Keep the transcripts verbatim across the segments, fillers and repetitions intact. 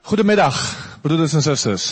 Goedemiddag, broeders en zusters.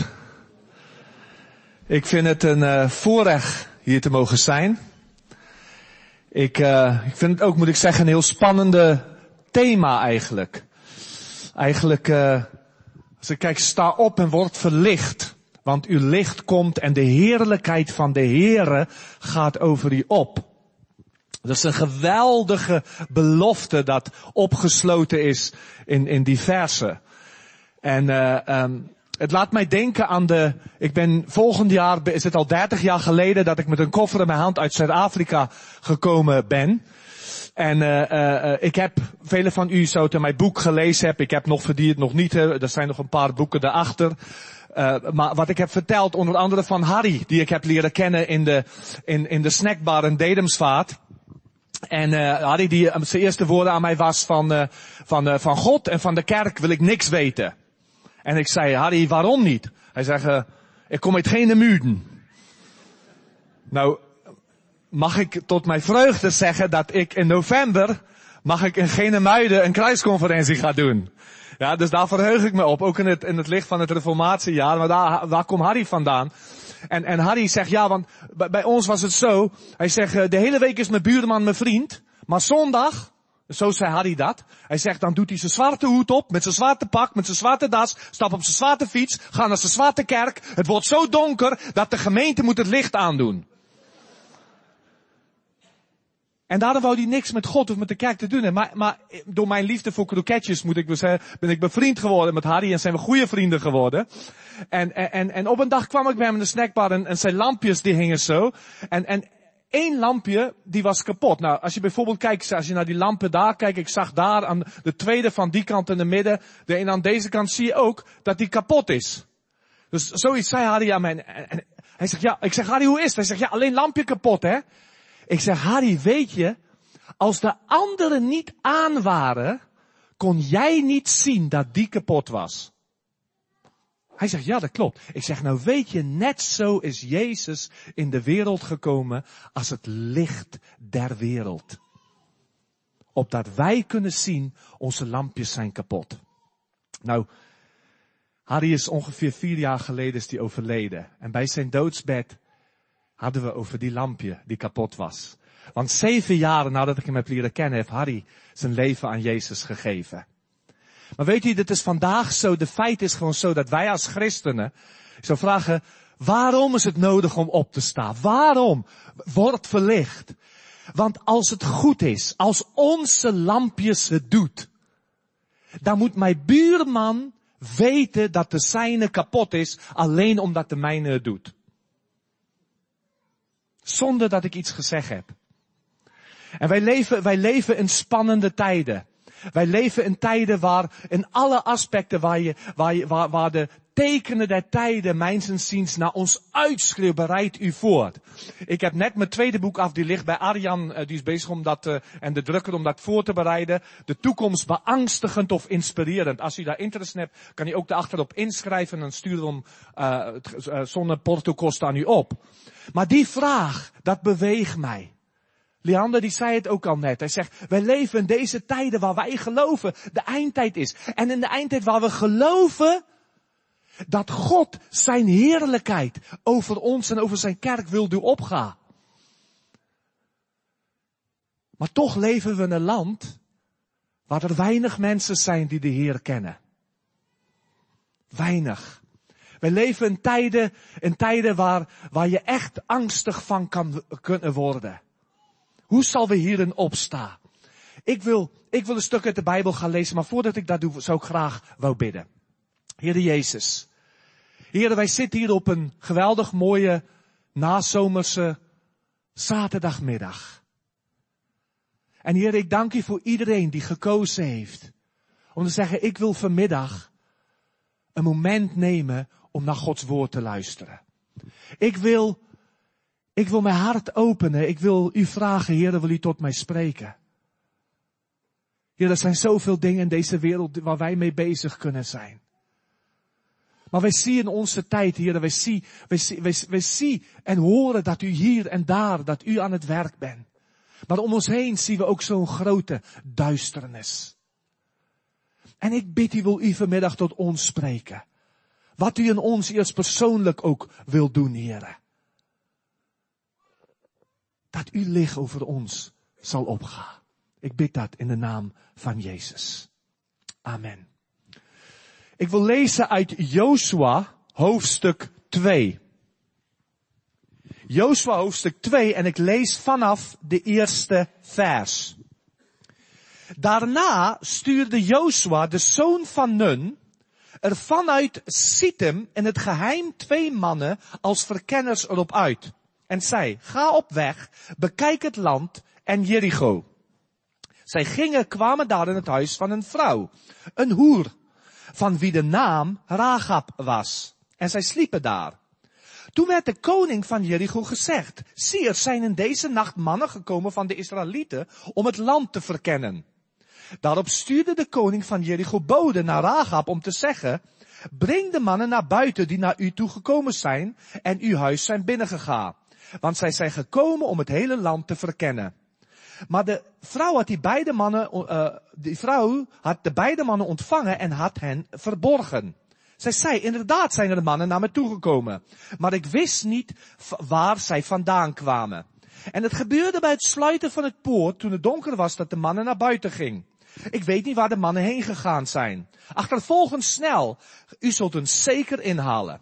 Ik vind het een uh, voorrecht hier te mogen zijn. Ik, uh, ik vind het ook, moet ik zeggen, een heel spannende thema eigenlijk. Eigenlijk, uh, als ik kijk, sta op en word verlicht. Want uw licht komt en de heerlijkheid van de Heere gaat over u op. Dat is een geweldige belofte dat opgesloten is in, in die versen. En uh, um, het laat mij denken aan de, ik ben volgend jaar, is het al dertig jaar geleden dat ik met een koffer in mijn hand uit Zuid-Afrika gekomen ben. En uh, uh, ik heb, velen van u zo in mijn boek gelezen heb, ik heb nog verdiend, nog niet, hè, er zijn nog een paar boeken daarachter. Uh, maar wat ik heb verteld, onder andere van Harry, die ik heb leren kennen in de, in, in de snackbar in Dedemsvaart. En uh, Harry, die uh, zijn eerste woorden aan mij was van, uh, van, uh, van God en van de kerk wil ik niks weten. En ik zei, Harry, waarom niet? Hij zegt, uh, ik kom uit geen muiden. Nou, mag ik tot mijn vreugde zeggen dat ik in november, mag ik in Genemuiden een kruisconferentie gaan doen. Ja, dus daar verheug ik me op, ook in het, in het licht van het reformatiejaar, maar daar, daar komt Harry vandaan. En, en Harry zegt, ja, want bij, bij ons was het zo, hij zegt, de hele week is mijn buurman mijn vriend, maar zondag, zo zei Harry dat, hij zegt, dan doet hij zijn zwarte hoed op, met zijn zwarte pak, met zijn zwarte das, stapt op zijn zwarte fiets, gaat naar zijn zwarte kerk, het wordt zo donker, dat de gemeente moet het licht aandoen. En daarom wou hij niks met God of met de kerk te doen hebben. Maar, maar door mijn liefde voor kroketjes moet ik zeggen, ben ik bevriend geworden met Harry en zijn we goede vrienden geworden. En, en, en op een dag kwam ik bij hem in de snackbar en, en zijn lampjes die hingen zo. En, en één lampje die was kapot. Nou, als je bijvoorbeeld kijkt, als je naar die lampen daar kijkt, ik zag daar aan de tweede van die kant in de midden, de een aan deze kant zie je ook dat die kapot is. Dus zoiets zei Harry aan mij. En, en hij zegt, ja, ik zeg, Harry, hoe is het? Hij zegt, ja, alleen lampje kapot, hè? Ik zeg, Harry, weet je, als de anderen niet aan waren, kon jij niet zien dat die kapot was. Hij zegt, ja, dat klopt. Ik zeg, nou weet je, net zo is Jezus in de wereld gekomen als het licht der wereld. Opdat wij kunnen zien, onze lampjes zijn kapot. Nou, Harry is ongeveer vier jaar geleden is die overleden. En bij zijn doodsbed hadden we over die lampje die kapot was. Want zeven jaren nadat ik hem heb leren kennen, heeft Harry zijn leven aan Jezus gegeven. Maar weet u, dit is vandaag zo, de feit is gewoon zo dat wij als christenen, ik zou vragen, waarom is het nodig om op te staan? Waarom? Word verlicht. Want als het goed is, als onze lampjes het doet, dan moet mijn buurman weten dat de zijne kapot is, alleen omdat de mijne het doet. Zonder dat ik iets gezegd heb. En wij leven, wij leven in spannende tijden. Wij leven in tijden waar, in alle aspecten waar je, waar je, waar, waar de tekenen der tijden, mijns inziens, naar ons uitschreeuwen, bereid u voor. Ik heb net mijn tweede boek af, die ligt bij Arjan, die is bezig om dat, uh, en de drukker om dat voor te bereiden. De toekomst beangstigend of inspirerend. Als u daar interesse in hebt, kan u ook daarachterop inschrijven en stuur hem, uh, uh, zonder portokost aan u op. Maar die vraag, dat beweegt mij. Leander die zei het ook al net. Hij zegt, wij leven in deze tijden waar wij geloven de eindtijd is. En in de eindtijd waar we geloven dat God zijn heerlijkheid over ons en over zijn kerk wil doen opgaan. Maar toch leven we in een land waar er weinig mensen zijn die de Heer kennen. Weinig. We leven in tijden, in tijden waar, waar je echt angstig van kan kunnen worden. Hoe zal we hierin opstaan? Ik wil, ik wil een stuk uit de Bijbel gaan lezen, maar voordat ik dat doe, zou ik graag wou bidden. Heere Jezus. Heere, wij zitten hier op een geweldig mooie nazomerse zaterdagmiddag. En Heere, ik dank u voor iedereen die gekozen heeft. Om te zeggen, ik wil vanmiddag een moment nemen om naar Gods woord te luisteren. Ik wil, ik wil mijn hart openen. Ik wil u vragen, Heer, wil u tot mij spreken. Heer, er zijn zoveel dingen in deze wereld waar wij mee bezig kunnen zijn. Maar wij zien in onze tijd, Heer, wij zien, wij, zien, wij, wij zien en horen dat u hier en daar, dat u aan het werk bent. Maar om ons heen zien we ook zo'n grote duisternis. En ik bid u, wil u vanmiddag tot ons spreken. Wat u in ons eerst persoonlijk ook wil doen, Heere. Dat uw licht over ons zal opgaan. Ik bid dat in de naam van Jezus. Amen. Ik wil lezen uit Josua, hoofdstuk twee. Josua, hoofdstuk twee, en ik lees vanaf de eerste vers. Daarna stuurde Josua, de zoon van Nun, er vanuit Sittim in het geheim twee mannen als verkenners erop uit. En zei, ga op weg, bekijk het land en Jericho. Zij gingen, kwamen daar in het huis van een vrouw, een hoer, van wie de naam Rahab was. En zij sliepen daar. Toen werd de koning van Jericho gezegd, zie, er zijn in deze nacht mannen gekomen van de Israëlieten om het land te verkennen. Daarop stuurde de koning van Jericho boden naar Rahab om te zeggen, breng de mannen naar buiten die naar u toe gekomen zijn en uw huis zijn binnengegaan. Want zij zijn gekomen om het hele land te verkennen. Maar de vrouw had die beide mannen, uh, die vrouw had de beide mannen ontvangen en had hen verborgen. Zij zei, inderdaad zijn er mannen naar me toegekomen, maar ik wist niet waar zij vandaan kwamen. En het gebeurde bij het sluiten van het poort, toen het donker was, dat de mannen naar buiten gingen. Ik weet niet waar de mannen heen gegaan zijn. Achtervolgens snel, u zult hen zeker inhalen.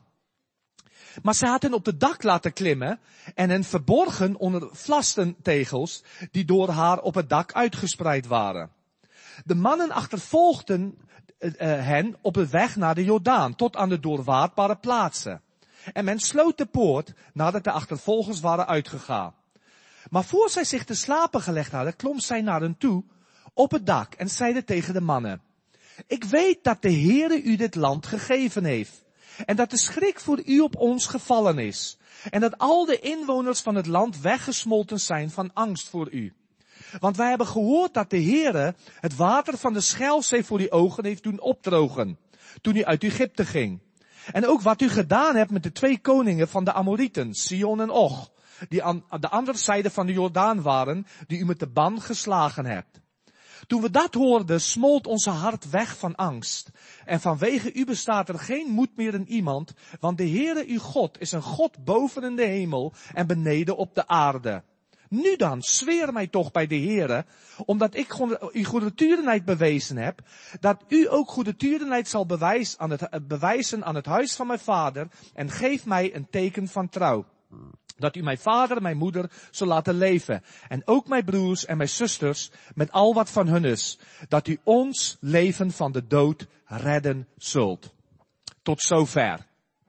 Maar zij had hen op het dak laten klimmen en hen verborgen onder vlastentegels die door haar op het dak uitgespreid waren. De mannen achtervolgden uh, hen op de weg naar de Jordaan, tot aan de doorwaadbare plaatsen. En men sloot de poort nadat de achtervolgers waren uitgegaan. Maar voor zij zich te slapen gelegd hadden, klom zij naar hen toe op het dak en zeide tegen de mannen, ik weet dat de Heere u dit land gegeven heeft. En dat de schrik voor u op ons gevallen is. En dat al de inwoners van het land weggesmolten zijn van angst voor u. Want wij hebben gehoord dat de Heere het water van de Schelzee voor uw ogen heeft doen opdrogen. Toen u uit Egypte ging. En ook wat u gedaan hebt met de twee koningen van de Amorieten, Sion en Og. Die aan de andere zijde van de Jordaan waren, die u met de ban geslagen hebt. Toen we dat hoorden, smolt onze hart weg van angst. En vanwege u bestaat er geen moed meer in iemand, want de Heere uw God is een God boven in de hemel en beneden op de aarde. Nu dan, zweer mij toch bij de Heere, omdat ik u goedertierenheid bewezen heb, dat u ook goedertierenheid zal bewijs aan het, bewijzen aan het huis van mijn vader en geef mij een teken van trouw. Dat u mijn vader en mijn moeder zal laten leven. En ook mijn broers en mijn zusters met al wat van hun is. Dat u ons leven van de dood redden zult. Tot zover.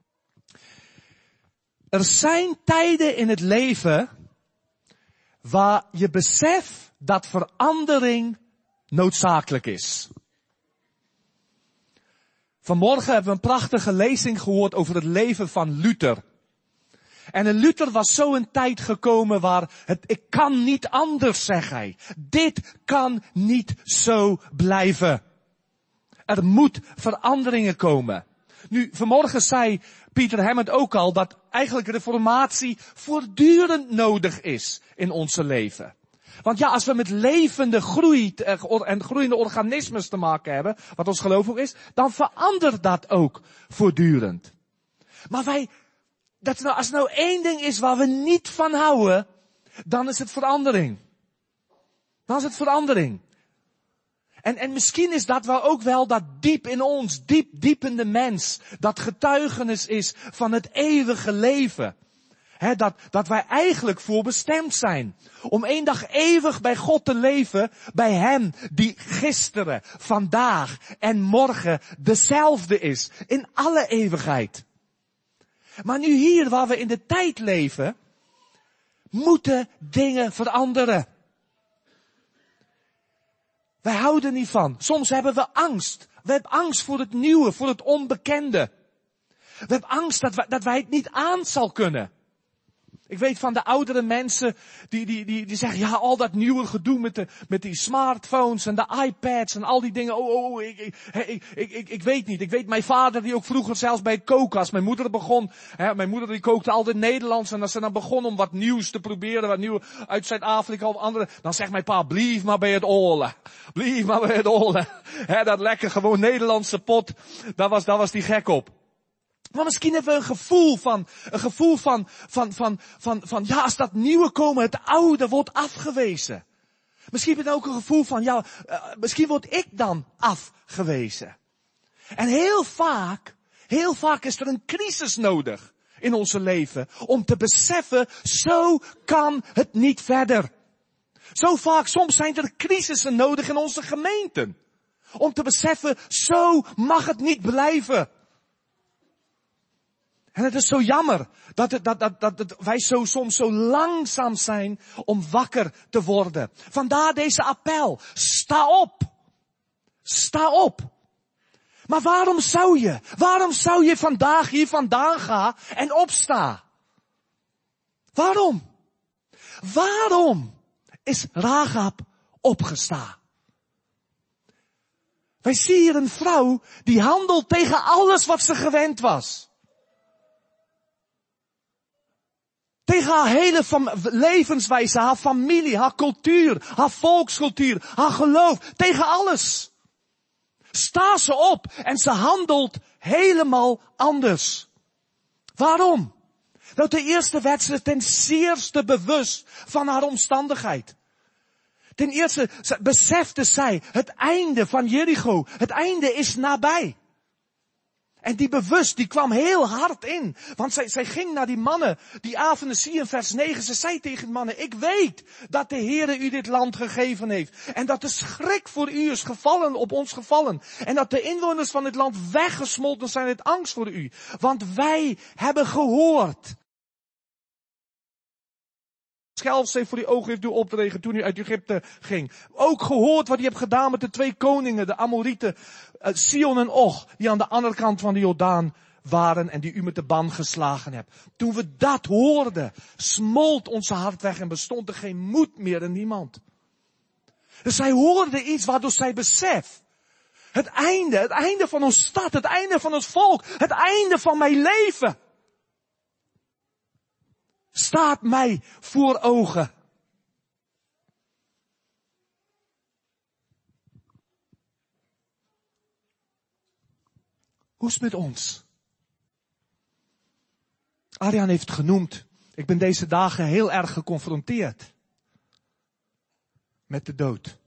Er zijn tijden in het leven waar je beseft dat verandering noodzakelijk is. Vanmorgen hebben we een prachtige lezing gehoord over het leven van Luther. En in Luther was zo een tijd gekomen waar het, ik kan niet anders, zegt hij. Dit kan niet zo blijven. Er moet veranderingen komen. Nu, vanmorgen zei Pieter Hammond ook al dat eigenlijk reformatie voortdurend nodig is in onze leven. Want ja, als we met levende groei en groeiende organismes te maken hebben, wat ons geloof ook is, dan verandert dat ook voortdurend. Maar wij, dat nou, als er nou één ding is waar we niet van houden, dan is het verandering. Dan is het verandering. En, en misschien is dat wel ook wel dat diep in ons, diep, diep in de mens, dat getuigenis is van het eeuwige leven. He, dat, dat wij eigenlijk voor bestemd zijn. Om één dag eeuwig bij God te leven, bij Hem die gisteren, vandaag en morgen dezelfde is. In alle eeuwigheid. Maar nu hier waar we in de tijd leven, moeten dingen veranderen. Wij houden niet van. Soms hebben we angst. We hebben angst voor het nieuwe, voor het onbekende. We hebben angst dat wij, dat wij het niet aan zal kunnen. Ik weet van de oudere mensen die, die, die, die zeggen, ja, al dat nieuwe gedoe met, de, met die smartphones en de iPads en al die dingen. Oh, oh, ik, ik, ik, ik, ik, ik weet niet. Ik weet mijn vader die ook vroeger zelfs bij het koken, als mijn moeder begon. Hè, mijn moeder die kookte altijd Nederlands en als ze dan begon om wat nieuws te proberen, wat nieuw uit Zuid-Afrika of andere, dan zegt mijn pa, blief maar bij het oorlen. Blief maar bij het oorlen. Hè, dat lekker gewoon Nederlandse pot, daar was, daar was die gek op. Maar misschien hebben we een gevoel van, een gevoel van, van, van, van, van, ja, als dat nieuwe komen, het oude wordt afgewezen. Misschien heb je ook een gevoel van, ja, uh, misschien word ik dan afgewezen. En heel vaak, heel vaak is er een crisis nodig in onze leven om te beseffen, zo kan het niet verder. Zo vaak, soms zijn er crisissen nodig in onze gemeenten. Om te beseffen, zo mag het niet blijven. En het is zo jammer dat, het, dat, dat, dat, dat wij zo, soms zo langzaam zijn om wakker te worden. Vandaar deze appel. Sta op. Sta op. Maar waarom zou je? Waarom zou je vandaag hier vandaan gaan en opstaan? Waarom? Waarom is Rahab opgestaan? Wij zien hier een vrouw die handelt tegen alles wat ze gewend was. Tegen haar hele fam- levenswijze, haar familie, haar cultuur, haar volkscultuur, haar geloof. Tegen alles. Sta ze op en ze handelt helemaal anders. Waarom? Nou, ten eerste werd ze ten zeerste bewust van haar omstandigheid. Ten eerste besefte zij het einde van Jericho. Het einde is nabij. En die bewust, die kwam heel hard in. Want zij, zij ging naar die mannen. Die avonden zie je in vers negen. Ze zei tegen de mannen, ik weet dat de Heere u dit land gegeven heeft. En dat de schrik voor u is gevallen, op ons gevallen. En dat de inwoners van dit land weggesmolten zijn uit angst voor u. Want wij hebben gehoord. Schelfzee voor die ogen heeft u opdregen toen u uit Egypte ging. Ook gehoord wat u hebt gedaan met de twee koningen, de Amorieten, uh, Sion en Och, die aan de andere kant van de Jordaan waren en die u met de ban geslagen hebt. Toen we dat hoorden, smolt onze hart weg en bestond er geen moed meer in niemand. Dus zij hoorden iets waardoor zij besef. Het einde, het einde van ons stad, het einde van ons volk, het einde van mijn leven. Staat mij voor ogen. Hoe is het met ons? Arjan heeft het genoemd. Ik ben deze dagen heel erg geconfronteerd met de dood.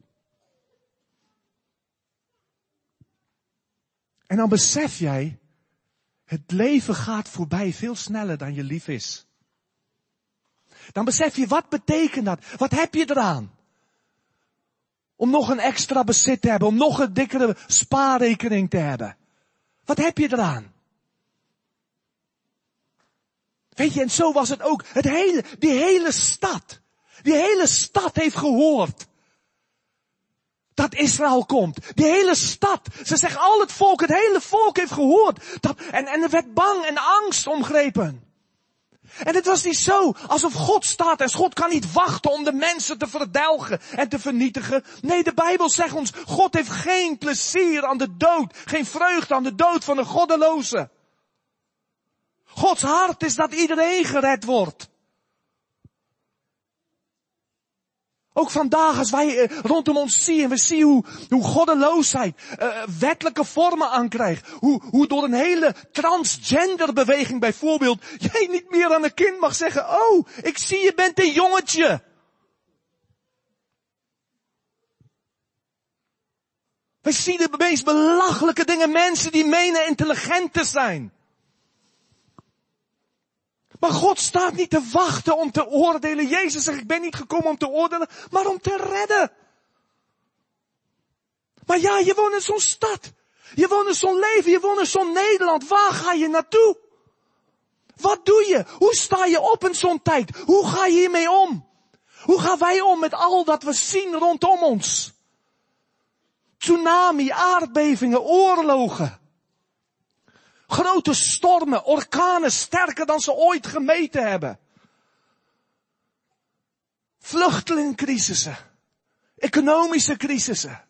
En dan besef jij, het leven gaat voorbij veel sneller dan je lief is. Dan besef je, wat betekent dat? Wat heb je eraan? Om nog een extra bezit te hebben, om nog een dikkere spaarrekening te hebben. Wat heb je eraan? Weet je, en zo was het ook. Het hele, die hele stad, die hele stad heeft gehoord dat Israël komt. Die hele stad, ze zeggen al het volk, het hele volk heeft gehoord. Dat, en, en er werd bang en angst omgrepen. En het was niet zo alsof God staat en God kan niet wachten om de mensen te verdelgen en te vernietigen. Nee, de Bijbel zegt ons, God heeft geen plezier aan de dood, geen vreugde aan de dood van de goddeloze. Gods hart is dat iedereen gered wordt. Ook vandaag als wij uh, rondom ons zien en we zien hoe, hoe goddeloosheid uh, wettelijke vormen aankrijgt. Hoe, hoe door een hele transgenderbeweging bijvoorbeeld jij niet meer aan een kind mag zeggen, oh, ik zie je bent een jongetje. Wij zien de meest belachelijke dingen, mensen die menen intelligent te zijn. Maar God staat niet te wachten om te oordelen. Jezus zegt, ik ben niet gekomen om te oordelen, maar om te redden. Maar ja, je woont in zo'n stad. Je woont in zo'n leven, je woont in zo'n Nederland. Waar ga je naartoe? Wat doe je? Hoe sta je op in zo'n tijd? Hoe ga je hiermee om? Hoe gaan wij om met al dat we zien rondom ons? Tsunami, aardbevingen, oorlogen. Grote stormen, orkanen, sterker dan ze ooit gemeten hebben. Vluchtelingencrisissen. Economische crisissen.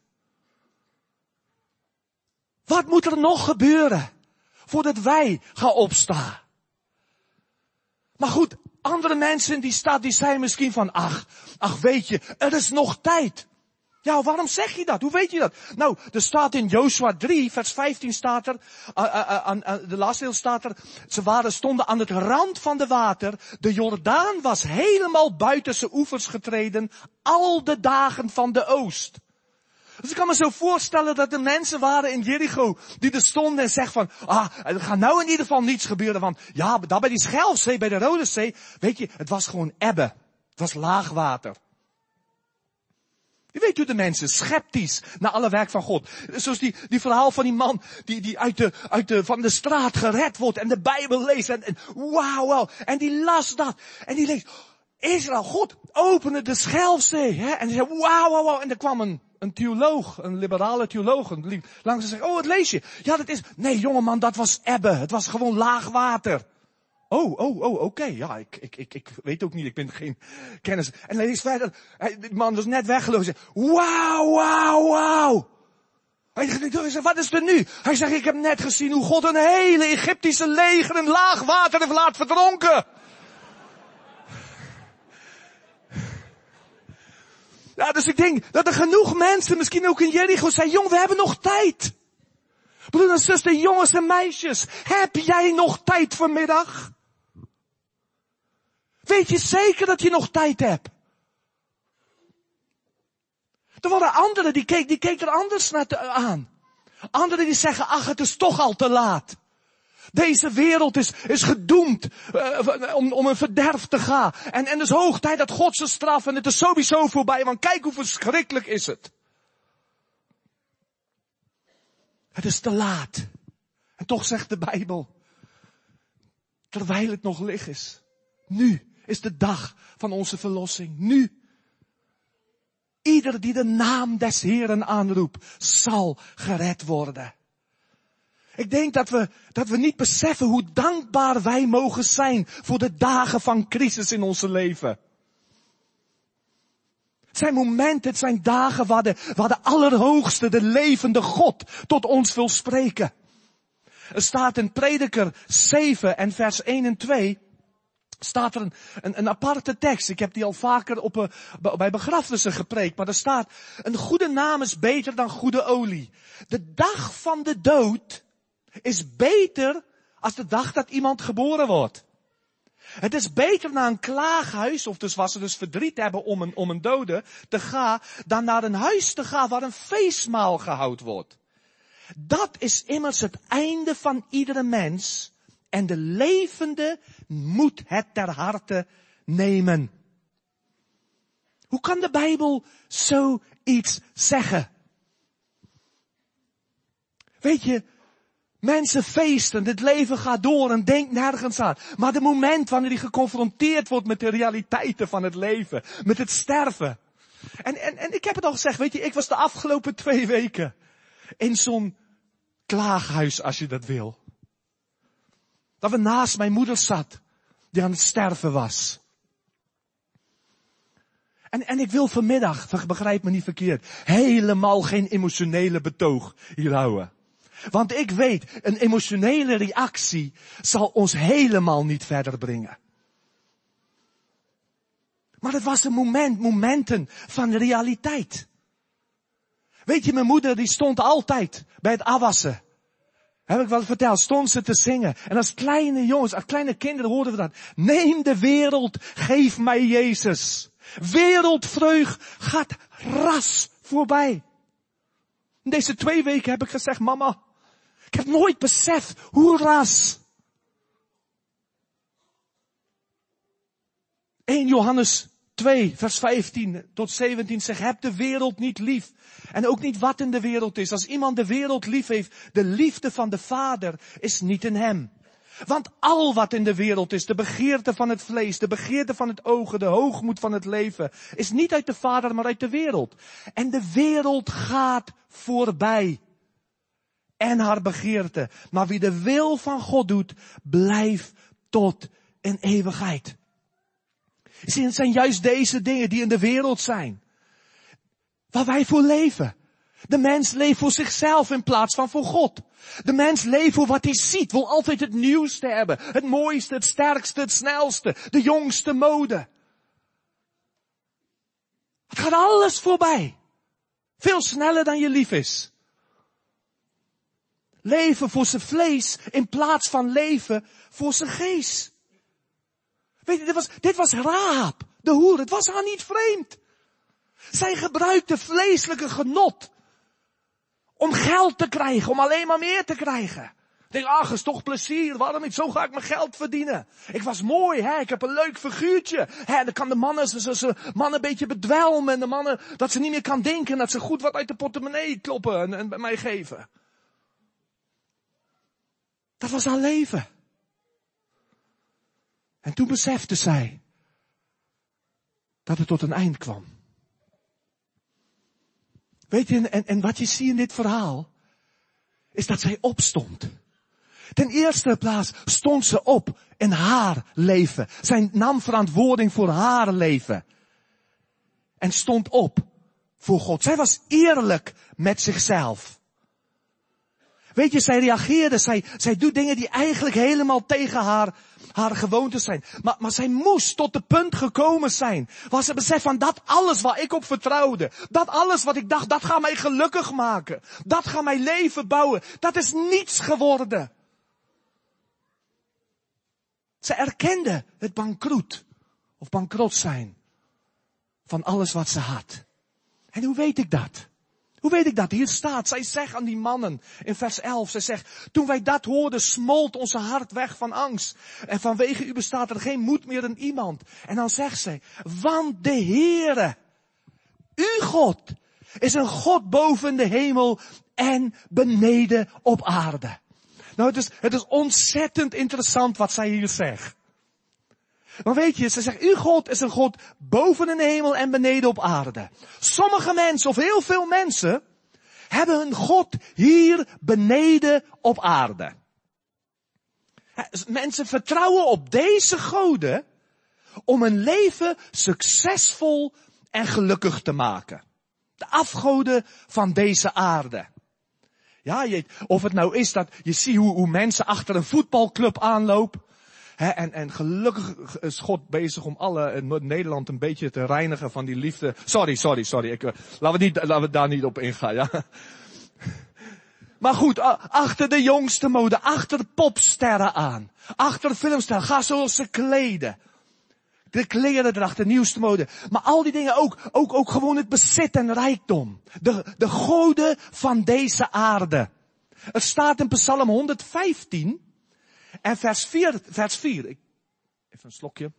Wat moet er nog gebeuren voordat wij gaan opstaan? Maar goed, andere mensen in die stad die zijn misschien van, ach, ach weet je, er is nog tijd. Ja, waarom zeg je dat? Hoe weet je dat? Nou, er staat in Jozua drie, vers vijftien staat er, uh, uh, uh, uh, de laatste deel staat er, ze waren, stonden aan het rand van de water, de Jordaan was helemaal buiten zijn oevers getreden, al de dagen van de oost. Dus ik kan me zo voorstellen dat er mensen waren in Jericho die er stonden en zeggen van, ah, er gaat nou in ieder geval niets gebeuren, want ja, daar bij die Schelfzee, bij de Rode Zee, weet je, het was gewoon ebbe. Het was laagwater. Je weet hoe de mensen sceptisch naar alle werk van God. Zoals die, die verhaal van die man die, die uit de, uit de, van de straat gered wordt en de Bijbel leest en, en wauw, wauw. En die las dat en die leest, Israël, God opende de Schelfzee. Hè? En die zei, wauw, wauw, wauw. En er kwam een, een theoloog, een liberale theoloog, een, langs en zegt, oh, wat lees je? Ja, dat is, nee jongeman, dat was ebbe. Het was gewoon laag water. Oh, oh, oh, oké. Okay. Ja, ik, ik, ik, ik weet ook niet. Ik ben geen kennis. En hij leest verder. Hij, die man was net weggelopen. Hij zegt, wauw, wauw, wauw. Hij zegt, wat is er nu? Hij zegt, ik heb net gezien hoe God een hele Egyptische leger in laag water heeft laten verdronken. Ja, dus ik denk dat er genoeg mensen, misschien ook in Jericho, zijn, jong, we hebben nog tijd. Broeder en zuster, jongens en meisjes, heb jij nog tijd vanmiddag? Weet je zeker dat je nog tijd hebt? Er waren anderen die keken, die keken er anders naar te, aan. Anderen die zeggen, ach, het is toch al te laat. Deze wereld is, is gedoemd uh, om, om een verderf te gaan. En, en het is hoog tijd dat God ze straft en het is sowieso voorbij, want kijk hoe verschrikkelijk is het. Het is te laat. En toch zegt de Bijbel, terwijl het nog licht is. Nu is de dag van onze verlossing. Nu. Ieder die de naam des Heeren aanroept, zal gered worden. Ik denk dat we, dat we niet beseffen hoe dankbaar wij mogen zijn voor de dagen van crisis in ons leven. Het zijn momenten, het zijn dagen waar de, waar de Allerhoogste, de levende God, tot ons wil spreken. Er staat in Prediker zeven en vers één en twee, staat er een, een, een aparte tekst. Ik heb die al vaker op, uh, bij begrafenissen gepreekt, maar er staat, een goede naam is beter dan goede olie. De dag van de dood is beter als de dag dat iemand geboren wordt. Het is beter naar een klaaghuis, of dus waar ze dus verdriet hebben om een, om een dode te gaan, dan naar een huis te gaan waar een feestmaal gehouden wordt. Dat is immers het einde van iedere mens. En de levende moet het ter harte nemen. Hoe kan de Bijbel zoiets zeggen? Weet je, mensen feesten, het leven gaat door en denkt nergens aan. Maar de moment wanneer hij geconfronteerd wordt met de realiteiten van het leven, met het sterven. En, en, en ik heb het al gezegd, weet je, ik was de afgelopen twee weken in zo'n klaaghuis, als je dat wil. Dat we naast mijn moeder zat, die aan het sterven was. En, en ik wil vanmiddag, begrijp me niet verkeerd, helemaal geen emotionele betoog hier houden. Want ik weet, een emotionele reactie zal ons helemaal niet verder brengen. Maar het was een moment, momenten van realiteit. Weet je, mijn moeder die stond altijd bij het afwassen. Heb ik wel verteld, stond ze te zingen. En als kleine jongens, als kleine kinderen hoorden we dat. Neem de wereld, geef mij Jezus. Wereldvreugd gaat ras voorbij. In deze twee weken heb ik gezegd, mama, ik heb nooit beseft hoe ras. eerste Johannes twee, vers vijftien tot zeventien zegt, heb de wereld niet lief. En ook niet wat in de wereld is. Als iemand de wereld lief heeft, de liefde van de Vader is niet in hem. Want al wat in de wereld is, de begeerte van het vlees, de begeerte van het ogen, de hoogmoed van het leven, is niet uit de Vader, maar uit de wereld. En de wereld gaat voorbij. En haar begeerte. Maar wie de wil van God doet, blijft tot in eeuwigheid. Zie, het zijn juist deze dingen die in de wereld zijn. Waar wij voor leven. De mens leeft voor zichzelf in plaats van voor God. De mens leeft voor wat hij ziet. Wil altijd het nieuwste hebben. Het mooiste, het sterkste, het snelste. De jongste mode. Het gaat alles voorbij. Veel sneller dan je lief is. Leven voor zijn vlees in plaats van leven voor zijn geest. Weet je, dit was, dit was Rahab, de hoer. Het was haar niet vreemd. Zij gebruikte vleeselijke genot om geld te krijgen, om alleen maar meer te krijgen. Ik denk, ach, is toch plezier, waarom niet? Zo ga ik mijn geld verdienen. Ik was mooi, hè, ik heb een leuk figuurtje. Hè, dan kan de mannen, ze, ze, ze, mannen een beetje bedwelmen en de mannen, dat ze niet meer kan denken, dat ze goed wat uit de portemonnee kloppen en, en bij mij geven. Dat was haar leven. En toen besefte zij dat het tot een eind kwam. Weet je, en, en wat je ziet in dit verhaal, is dat zij opstond. Ten eerste plaats stond ze op in haar leven. Zij nam verantwoording voor haar leven. En stond op voor God. Zij was eerlijk met zichzelf. Weet je, zij reageerde, zij, zij doet dingen die eigenlijk helemaal tegen haar, haar gewoontes zijn. Maar, maar zij moest tot de punt gekomen zijn, waar ze beseft van dat alles waar ik op vertrouwde, dat alles wat ik dacht, dat gaat mij gelukkig maken. Dat gaat mijn leven bouwen. Dat is niets geworden. Ze erkende het bankroet, of bankrot zijn, van alles wat ze had. En hoe weet ik dat? Hoe weet ik dat? Hier staat, zij zegt aan die mannen in vers elf, zij zegt, toen wij dat hoorden smolt onze hart weg van angst. En vanwege u bestaat er geen moed meer in iemand. En dan zegt zij, want de Heere, uw God, is een God boven de hemel en beneden op aarde. Nou, het is, het is ontzettend interessant wat zij hier zegt. Maar weet je, ze zegt, uw God is een God boven in de hemel en beneden op aarde. Sommige mensen, of heel veel mensen, hebben hun God hier beneden op aarde. Mensen vertrouwen op deze goden om een leven succesvol en gelukkig te maken. De afgoden van deze aarde. Ja, je, of het nou is dat je ziet hoe, hoe mensen achter een voetbalclub aanlopen. He, en, en gelukkig is God bezig om alle in Nederland een beetje te reinigen van die liefde. Sorry, sorry, sorry. Ik, laten, we niet, laten we daar niet op ingaan, ja. Maar goed, achter de jongste mode, achter popsterren aan. Achter filmsterren, ga zoals ze kleden. De klerendracht, de nieuwste mode. Maar al die dingen ook, ook, ook gewoon het bezit en rijkdom. De, de goden van deze aarde. Het staat in Psalm honderdvijftien. En vers vier, vers vier. Ik, even een slokje.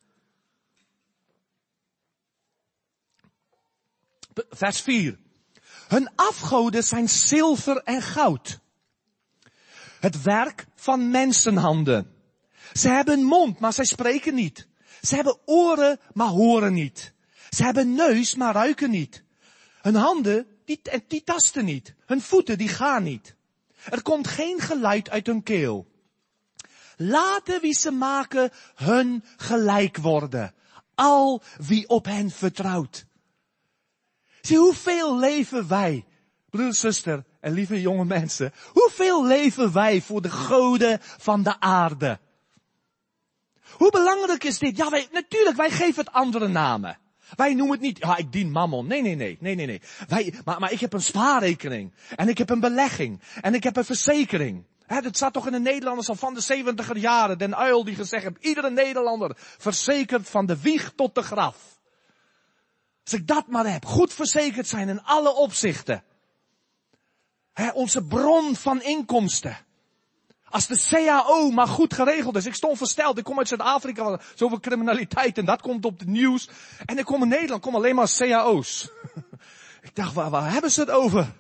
Vers vier. Hun afgoden zijn zilver en goud. Het werk van mensenhanden. Ze hebben een mond, maar zij spreken niet. Ze hebben oren, maar horen niet. Ze hebben neus, maar ruiken niet. Hun handen, die, die tasten niet. Hun voeten, die gaan niet. Er komt geen geluid uit hun keel. Laten wie ze maken hun gelijk worden. Al wie op hen vertrouwt. Zie, hoeveel leven wij, broeder, zuster en lieve jonge mensen. Hoeveel leven wij voor de goden van de aarde. Hoe belangrijk is dit? Ja, wij, natuurlijk, wij geven het andere namen. Wij noemen het niet, ja, ik dien mammon. Nee, nee, nee, nee, nee, nee. Wij, maar, maar ik heb een spaarrekening. En ik heb een belegging. En ik heb een verzekering. He, dat zat toch in de Nederlanders al van de zeventiger jaren. Den Uyl die gezegd heeft, iedere Nederlander verzekerd van de wieg tot de graf. Als ik dat maar heb, goed verzekerd zijn in alle opzichten. He, onze bron van inkomsten. Als de C A O maar goed geregeld is. Ik stond versteld, ik kom uit Zuid-Afrika, zoveel criminaliteit en dat komt op het nieuws. En ik kom in Nederland, kom alleen maar C A O's. Ik dacht, waar, waar hebben ze het over?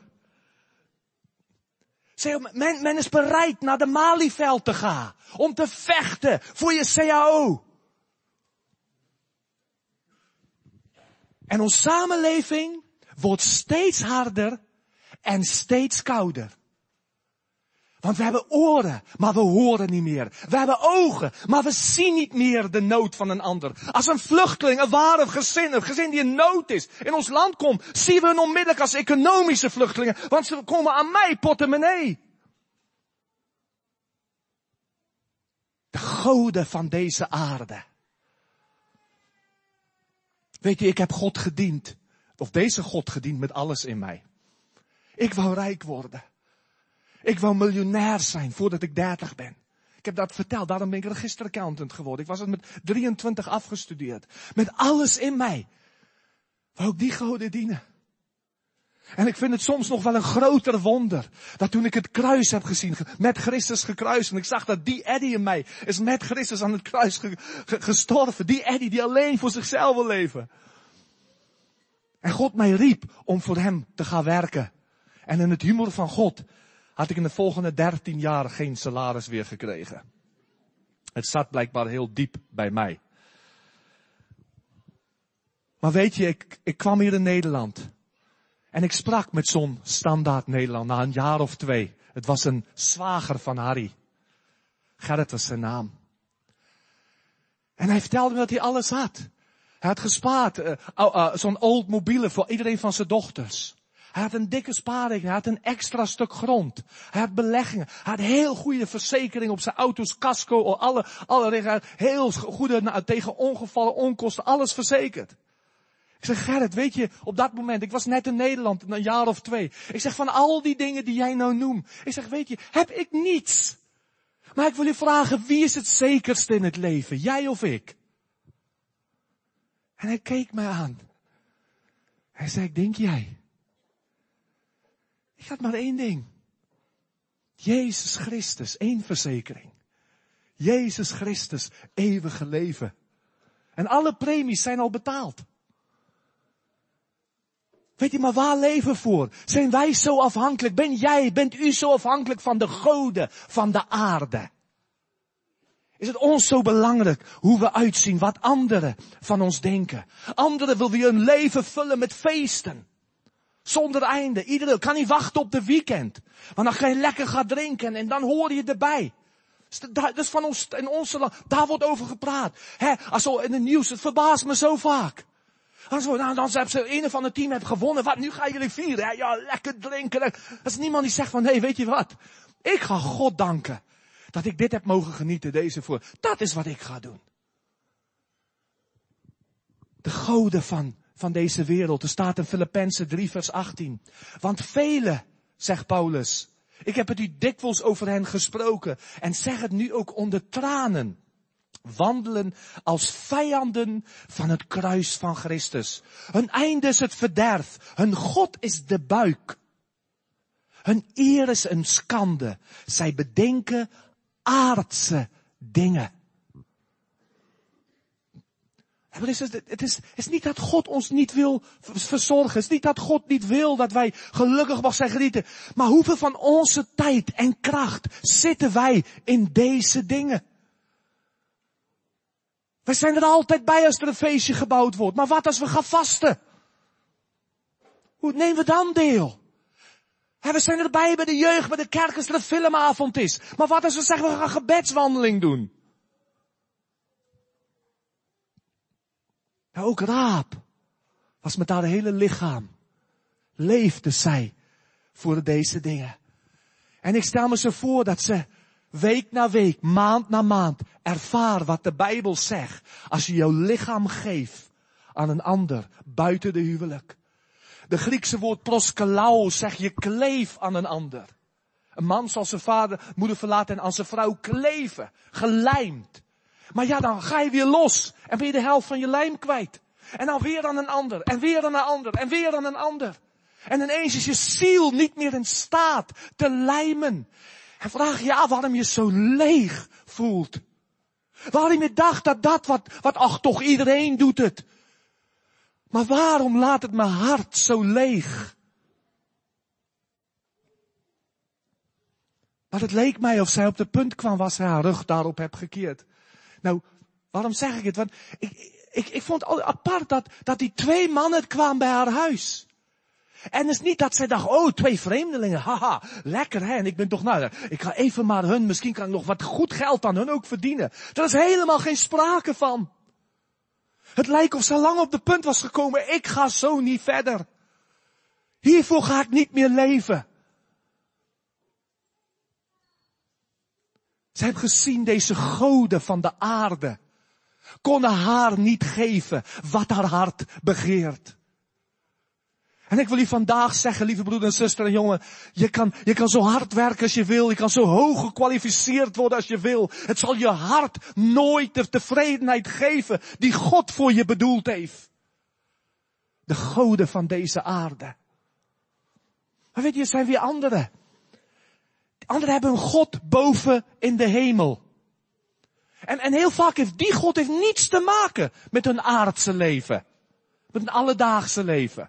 Men, men is bereid naar de Malieveld te gaan. Om te vechten voor je C A O. En onze samenleving wordt steeds harder en steeds kouder. Want we hebben oren, maar we horen niet meer. We hebben ogen, maar we zien niet meer de nood van een ander. Als een vluchteling, een ware gezin, een gezin die in nood is, in ons land komt, zien we hen onmiddellijk als economische vluchtelingen. Want ze komen aan mij, portemonnee. De goden van deze aarde. Weet je, ik heb God gediend. Of deze God gediend met alles in mij. Ik wou rijk worden. Ik wou miljonair zijn voordat ik dertig ben. Ik heb dat verteld, daarom ben ik registeraccountant geworden. Ik was het met drieëntwintig afgestudeerd. Met alles in mij. Wou ik die goden dienen. En ik vind het soms nog wel een groter wonder. Dat toen ik het kruis heb gezien, met Christus gekruist. En ik zag dat die Eddie in mij is met Christus aan het kruis ge, ge, gestorven. Die Eddie die alleen voor zichzelf wil leven. En God mij riep om voor hem te gaan werken. En in het humor van God had ik in de volgende dertien jaar geen salaris weer gekregen. Het zat blijkbaar heel diep bij mij. Maar weet je, ik, ik kwam hier in Nederland. En ik sprak met zo'n standaard Nederland na een jaar of twee. Het was een zwager van Harry. Gerrit was zijn naam. En hij vertelde me dat hij alles had. Hij had gespaard, uh, uh, uh, zo'n old mobiele voor iedereen van zijn dochters. Hij had een dikke spaarrekening, hij had een extra stuk grond. Hij had beleggingen, hij had heel goede verzekering op zijn auto's, casco, alle, alle heel goede tegen ongevallen, onkosten, alles verzekerd. Ik zeg, Gerrit, weet je, op dat moment, ik was net in Nederland, een jaar of twee. Ik zeg, van al die dingen die jij nou noemt. Ik zeg, weet je, heb ik niets. Maar ik wil je vragen, wie is het zekerste in het leven? Jij of ik? En hij keek mij aan. Hij zei, ik denk jij. Ik had maar één ding. Jezus Christus, één verzekering. Jezus Christus, eeuwige leven. En alle premies zijn al betaald. Weet je, maar waar leven we voor? Zijn wij zo afhankelijk? Ben jij, bent u zo afhankelijk van de goden van de aarde? Is het ons zo belangrijk hoe we uitzien, wat anderen van ons denken? Anderen willen weer hun leven vullen met feesten. Zonder einde. Iedereen kan niet wachten op de weekend. Want dan ga je lekker gaan drinken en dan hoor je erbij. Dat is van ons, in onze land, daar wordt over gepraat. He, als zo in het nieuws, het verbaast me zo vaak. Als we, nou, dan hebben ze een of ander team hebben gewonnen. Wat, nu gaan jullie vieren? Hè? Ja, lekker drinken. Er is niemand die zegt van, nee, weet je wat? Ik ga God danken dat ik dit heb mogen genieten, deze voor. Dat is wat ik ga doen. De goden van, van deze wereld. Er staat in Filippenzen drie vers achttien. Want velen, zegt Paulus, ik heb het u dikwijls over hen gesproken en zeg het nu ook onder tranen. Wandelen als vijanden van het kruis van Christus. Hun einde is het verderf. Hun God is de buik. Hun eer is een schande. Zij bedenken aardse dingen. Het is, het, is, het is niet dat God ons niet wil verzorgen. Het is niet dat God niet wil dat wij gelukkig mag zijn genieten. Maar hoeveel van onze tijd en kracht zitten wij in deze dingen? Wij zijn er altijd bij als er een feestje gebouwd wordt. Maar wat als we gaan vasten? Hoe nemen we dan deel? He, we zijn erbij bij de jeugd, bij de kerk als er een filmavond is. Maar wat als we zeggen, we gaan gebedswandeling doen? Ja, ook Raab was met haar hele lichaam. Leefde zij voor deze dingen. En ik stel me zo voor dat ze week na week, maand na maand, ervaar wat de Bijbel zegt. Als je jouw lichaam geeft aan een ander, buiten de huwelijk. De Griekse woord proskalao zegt je kleef aan een ander. Een man zal zijn vader, moeder verlaten en aan zijn vrouw kleven, gelijmd. Maar ja, dan ga je weer los en ben je de helft van je lijm kwijt. En dan weer aan een ander, en weer aan een ander, en weer aan een ander. En ineens is je ziel niet meer in staat te lijmen. En vraag je af waarom je zo leeg voelt. Waarom je dacht dat dat wat, wat, ach toch iedereen doet het. Maar waarom laat het mijn hart zo leeg? Maar het leek mij of zij op de punt kwam waar ze haar rug daarop heb gekeerd. Nou, waarom zeg ik het? Want ik, ik, ik vond het apart dat, dat die twee mannen kwamen bij haar huis. En het is niet dat zij dacht, oh, twee vreemdelingen, haha, lekker hè, en ik ben toch nou, ik ga even maar hun, misschien kan ik nog wat goed geld aan hun ook verdienen. Daar is helemaal geen sprake van. Het lijkt of ze lang op de punt was gekomen, ik ga zo niet verder. Hiervoor ga ik niet meer leven. Ze hebben gezien, deze goden van de aarde konden haar niet geven wat haar hart begeert. En ik wil u vandaag zeggen, lieve broeder en zuster en jongen, je kan, je kan zo hard werken als je wil, je kan zo hoog gekwalificeerd worden als je wil. Het zal je hart nooit de tevredenheid geven die God voor je bedoeld heeft. De goden van deze aarde. Maar weet je, er zijn weer anderen. Anderen hebben een God boven in de hemel. En, en heel vaak heeft die God heeft niets te maken met hun aardse leven. Met hun alledaagse leven.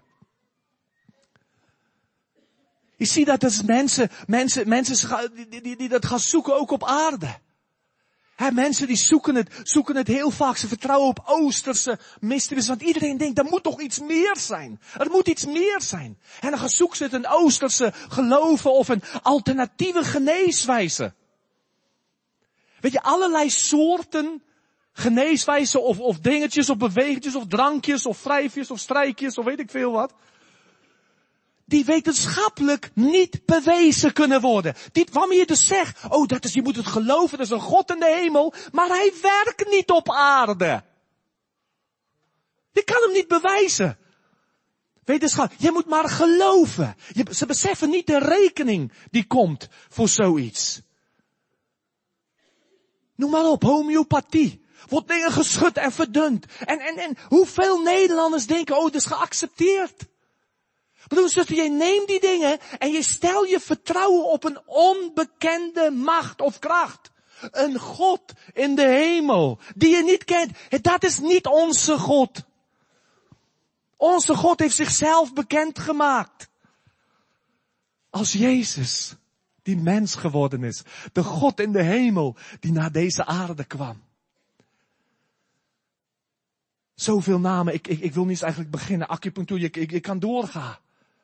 Je ziet dat als mensen, mensen, mensen die, die, die dat gaan zoeken ook op aarde. He, mensen die zoeken het, zoeken het heel vaak. Ze vertrouwen op Oosterse mysteries. Want iedereen denkt, er moet toch iets meer zijn. Er moet iets meer zijn. En dan gaan zoeken ze het een Oosterse geloven of een alternatieve geneeswijze. Weet je, allerlei soorten geneeswijzen of, of dingetjes of bewegingjes of drankjes of wrijfjes of strijkjes of weet ik veel wat. Die wetenschappelijk niet bewezen kunnen worden. Die, wanneer je dus zegt, oh dat is, je moet het geloven, dat is een God in de hemel, maar hij werkt niet op aarde. Je kan hem niet bewijzen. Wetenschap, je moet maar geloven. Je, ze beseffen niet de rekening die komt voor zoiets. Noem maar op, homeopathie. Wordt dingen geschud en verdund. En, en, en hoeveel Nederlanders denken, oh dat is geaccepteerd. Broer, zuster, je neemt die dingen en je stel je vertrouwen op een onbekende macht of kracht. Een God in de hemel, die je niet kent. Dat is niet onze God. Onze God heeft zichzelf bekendgemaakt. Als Jezus, die mens geworden is. De God in de hemel, die naar deze aarde kwam. Zoveel namen, ik, ik, ik wil niet eens eigenlijk beginnen. Acupunctuur, ik, ik, ik kan doorgaan.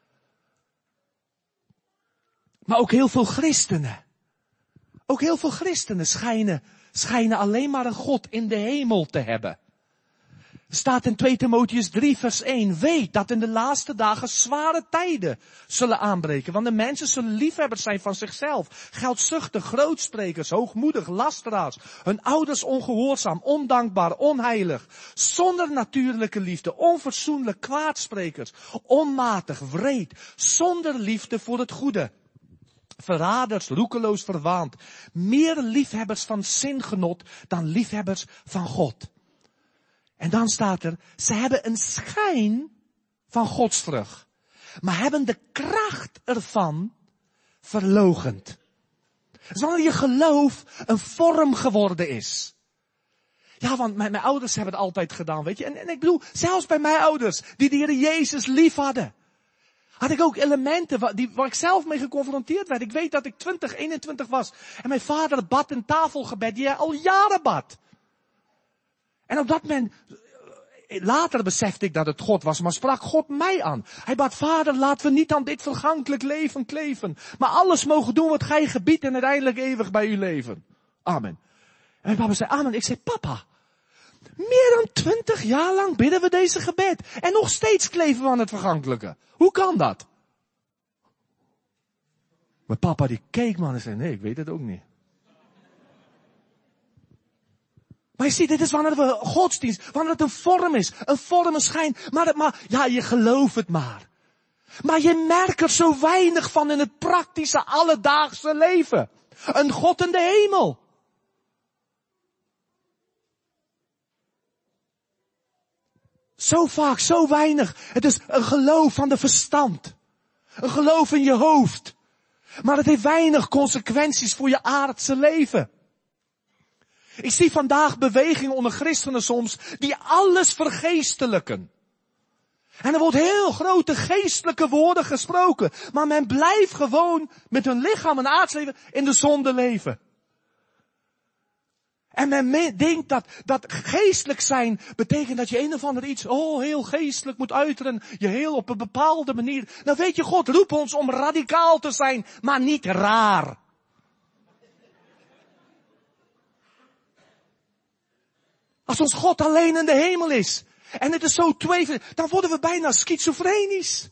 Maar ook heel veel christenen. Ook heel veel christenen schijnen, schijnen alleen maar een God in de hemel te hebben. Er staat in twee Timotheüs drie vers één. Weet dat in de laatste dagen zware tijden zullen aanbreken. Want de mensen zullen liefhebbers zijn van zichzelf. Geldzuchtig, grootsprekers, hoogmoedig, lasteraars. Hun ouders ongehoorzaam, ondankbaar, onheilig. Zonder natuurlijke liefde, onverzoenlijk, kwaadsprekers. Onmatig, wreed. Zonder liefde voor het goede. Verraders, roekeloos verwaand. Meer liefhebbers van zingenot dan liefhebbers van God. En dan staat er, ze hebben een schijn van godsvrucht, maar hebben de kracht ervan verloochend. Dus wanneer je geloof een vorm geworden is. Ja, want mijn, mijn ouders hebben het altijd gedaan, weet je. En, en ik bedoel, zelfs bij mijn ouders, die de Heer Jezus lief hadden. Had ik ook elementen waar, die, waar ik zelf mee geconfronteerd werd. Ik weet dat ik twintig, eenentwintig was. En mijn vader bad een tafelgebed die hij al jaren bad. En op dat moment, later besefte ik dat het God was, maar sprak God mij aan. Hij bad, Vader, laten we niet aan dit vergankelijk leven kleven, maar alles mogen doen wat gij gebiedt en uiteindelijk eeuwig bij u leven. Amen. En mijn papa zei, amen. Ik zei, papa, meer dan twintig jaar lang bidden we deze gebed. En nog steeds kleven we aan het vergankelijke. Hoe kan dat? Mijn papa die keek me aan en zei, nee, ik weet het ook niet. Maar je ziet, dit is wanneer we godsdienst, wanneer het een vorm is, een vorm, een schijn. Maar, het, maar ja, je gelooft het maar. Maar je merkt er zo weinig van in het praktische, alledaagse leven. Een God in de hemel. Zo vaak, zo weinig. Het is een geloof van de verstand. Een geloof in je hoofd. Maar het heeft weinig consequenties voor je aardse leven. Ik zie vandaag bewegingen onder christenen soms die alles vergeestelijken. En er wordt heel grote geestelijke woorden gesproken. Maar men blijft gewoon met hun lichaam en aardsleven in de zonde leven. En men me- denkt dat, dat geestelijk zijn betekent dat je een of ander iets, oh, heel geestelijk moet uiteren. Je heel op een bepaalde manier. Nou weet je, God roept ons om radicaal te zijn, maar niet raar. Als ons God alleen in de hemel is. En het is zo twee, dan worden we bijna schizofrenisch.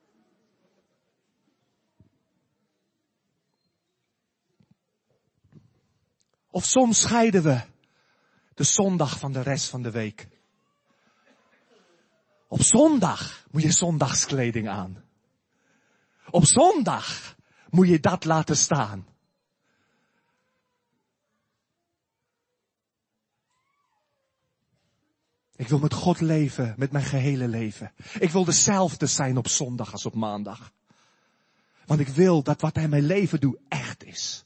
Of soms scheiden we de zondag van de rest van de week. Op zondag moet je zondagskleding aan. Op zondag moet je dat laten staan. Ik wil met God leven, met mijn gehele leven. Ik wil dezelfde zijn op zondag als op maandag. Want ik wil dat wat hij in mijn leven doet echt is.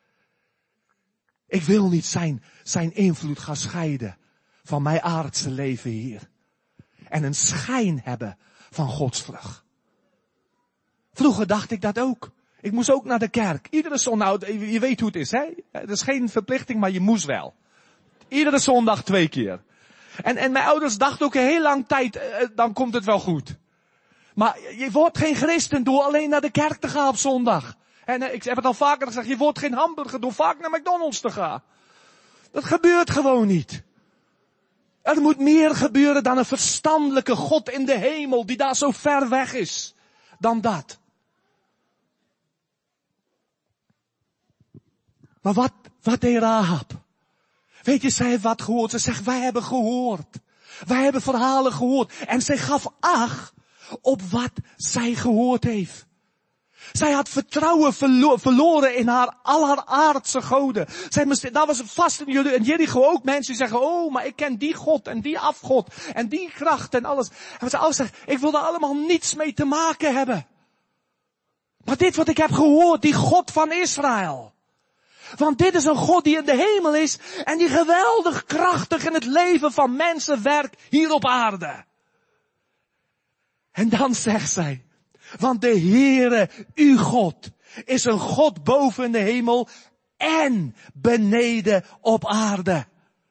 Ik wil niet zijn, zijn invloed gaan scheiden van mijn aardse leven hier. En een schijn hebben van godsvrucht. Vroeger dacht ik dat ook. Ik moest ook naar de kerk. Iedere zondag, nou, je weet hoe het is, hè? Het is geen verplichting, maar je moest wel. Iedere zondag twee keer. En, en mijn ouders dachten ook een heel lang tijd, eh, dan komt het wel goed. Maar je wordt geen christen door alleen naar de kerk te gaan op zondag. En uh, ik heb het al vaker gezegd, je wordt geen hamburger door vaak naar McDonald's te gaan. Dat gebeurt gewoon niet. Er moet meer gebeuren dan een verstandelijke God in de hemel die daar zo ver weg is. Dan dat. Maar wat, wat deed Rahab? Weet je, zij heeft wat gehoord. Ze zegt, wij hebben gehoord. Wij hebben verhalen gehoord. En zij gaf acht op wat zij gehoord heeft. Zij had vertrouwen verlo- verloren in haar, al haar aardse goden. Zij moest, daar was vast in jullie, en Jericho ook mensen die zeggen, oh, maar ik ken die God en die afgod en die kracht en alles. En ze alles zeggen, ik wil daar allemaal niets mee te maken hebben. Maar dit wat ik heb gehoord, die God van Israël. Want dit is een God die in de hemel is en die geweldig krachtig in het leven van mensen werkt hier op aarde. En dan zegt zij, want de Heere, uw God, is een God boven in de hemel en beneden op aarde.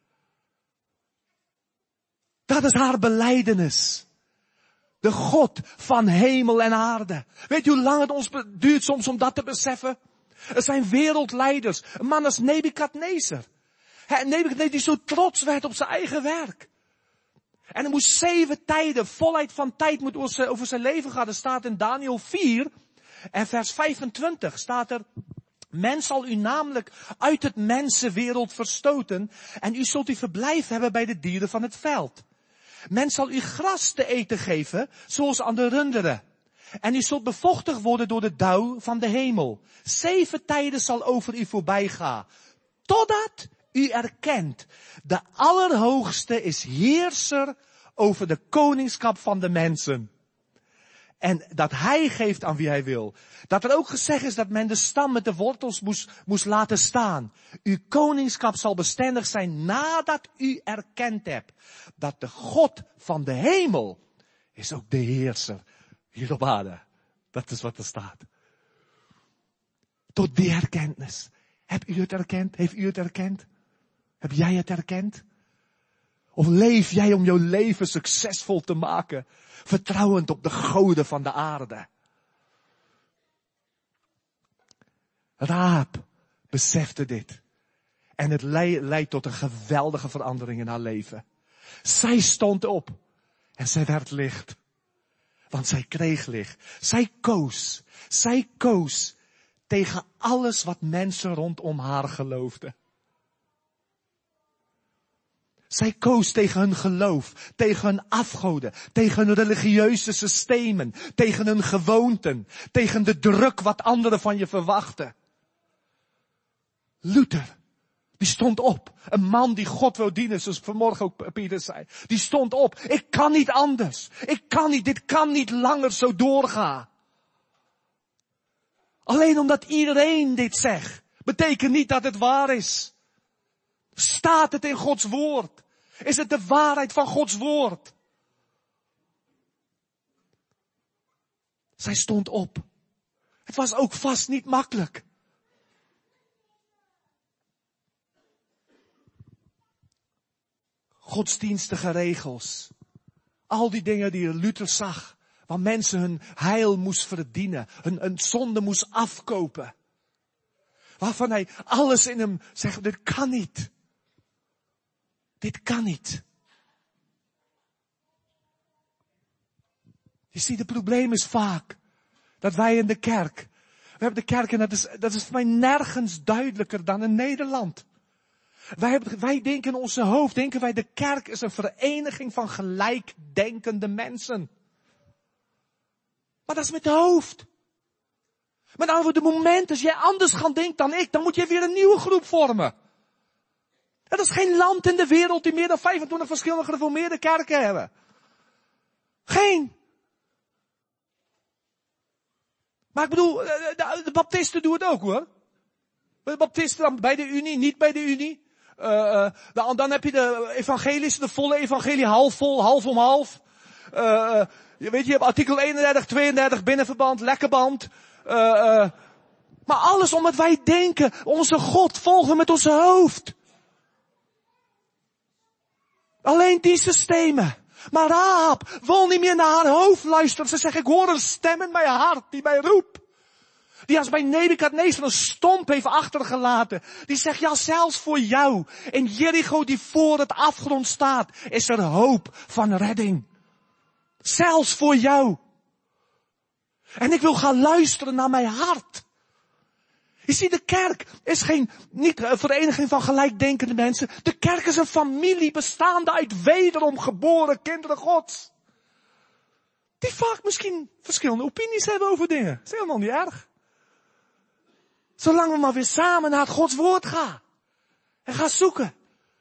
Dat is haar belijdenis. De God van hemel en aarde. Weet je hoe lang het ons duurt soms om dat te beseffen? Er zijn wereldleiders. Een man als Nebukadnezar. He, Nebukadnezar die zo trots werd op zijn eigen werk. En er moest zeven tijden, volheid van tijd moet over zijn leven gaan. Er staat in Daniel vier en vers vijfentwintig staat er, men zal u namelijk uit het mensenwereld verstoten en u zult uw verblijf hebben bij de dieren van het veld. Men zal u gras te eten geven, zoals aan de runderen. En u zult bevochtigd worden door de dauw van de hemel. Zeven tijden zal over u voorbij gaan, totdat u erkent, de Allerhoogste is heerser over de koningschap van de mensen. En dat hij geeft aan wie hij wil. Dat er ook gezegd is dat men de stam met de wortels moest, moest laten staan. Uw koningschap zal bestendig zijn nadat u erkend hebt dat de God van de hemel is ook de heerser hier op aarde. Dat is wat er staat. Tot die erkentenis. Heb u het erkend? Heeft u het erkend? Heb jij het erkend? Of leef jij om jouw leven succesvol te maken, vertrouwend op de goden van de aarde? Rahab besefte dit. En het leidt tot een geweldige verandering in haar leven. Zij stond op en zij werd licht. Want zij kreeg licht. Zij koos. Zij koos tegen alles wat mensen rondom haar geloofden. Zij koos tegen hun geloof, tegen hun afgoden, tegen hun religieuze systemen, tegen hun gewoonten, tegen de druk wat anderen van je verwachten. Luther, die stond op. Een man die God wil dienen, zoals vanmorgen ook Pieter zei. Die stond op. Ik kan niet anders. Ik kan niet, dit kan niet langer zo doorgaan. Alleen omdat iedereen dit zegt, betekent niet dat het waar is. Staat het in Gods woord? Is het de waarheid van Gods woord? Zij stond op. Het was ook vast niet makkelijk. godsdienstige regels. Al die dingen die Luther zag. Waar mensen hun heil moest verdienen. Hun, hun zonde moest afkopen. Waarvan hij alles in hem zegt, dit kan niet. Dit kan niet. Je ziet, het probleem is vaak dat wij in de kerk, we hebben de kerk en dat is, dat is voor mij nergens duidelijker dan in Nederland. Wij, hebben, wij denken in onze hoofd, denken wij de kerk is een vereniging van gelijkdenkende mensen. Maar dat is met het hoofd. Met andere woorden, de moment als jij anders gaat denken dan ik, dan moet je weer een nieuwe groep vormen. Er is geen land in de wereld die meer dan vijfentwintig verschillende gereformeerde kerken hebben. Geen. Maar ik bedoel, de, de baptisten doen het ook hoor. De baptisten dan bij de Unie, niet bij de Unie. Uh, uh, dan, dan heb je de evangelische, de volle evangelie, half vol, half om half. Uh, uh, je weet, je hebt artikel eenendertig, tweeëndertig, binnenverband, lekkerband. Uh, uh, maar alles omdat wij denken, onze God volgen met onze hoofd. Alleen die systemen. Maar Rahab wil niet meer naar haar hoofd luisteren. Ze zegt, ik hoor een stem in mijn hart die mij roept. Die als bij Nebukadnezar een stomp heeft achtergelaten. Die zegt, ja, zelfs voor jou in Jericho die voor het afgrond staat, is er hoop van redding. Zelfs voor jou. En ik wil gaan luisteren naar mijn hart. Je ziet, de kerk is geen, niet een vereniging van gelijkdenkende mensen. De kerk is een familie bestaande uit wederom geboren kinderen Gods. Die vaak misschien verschillende opinies hebben over dingen. Dat is helemaal niet erg. Zolang we maar weer samen naar het Gods woord gaan. En gaan zoeken.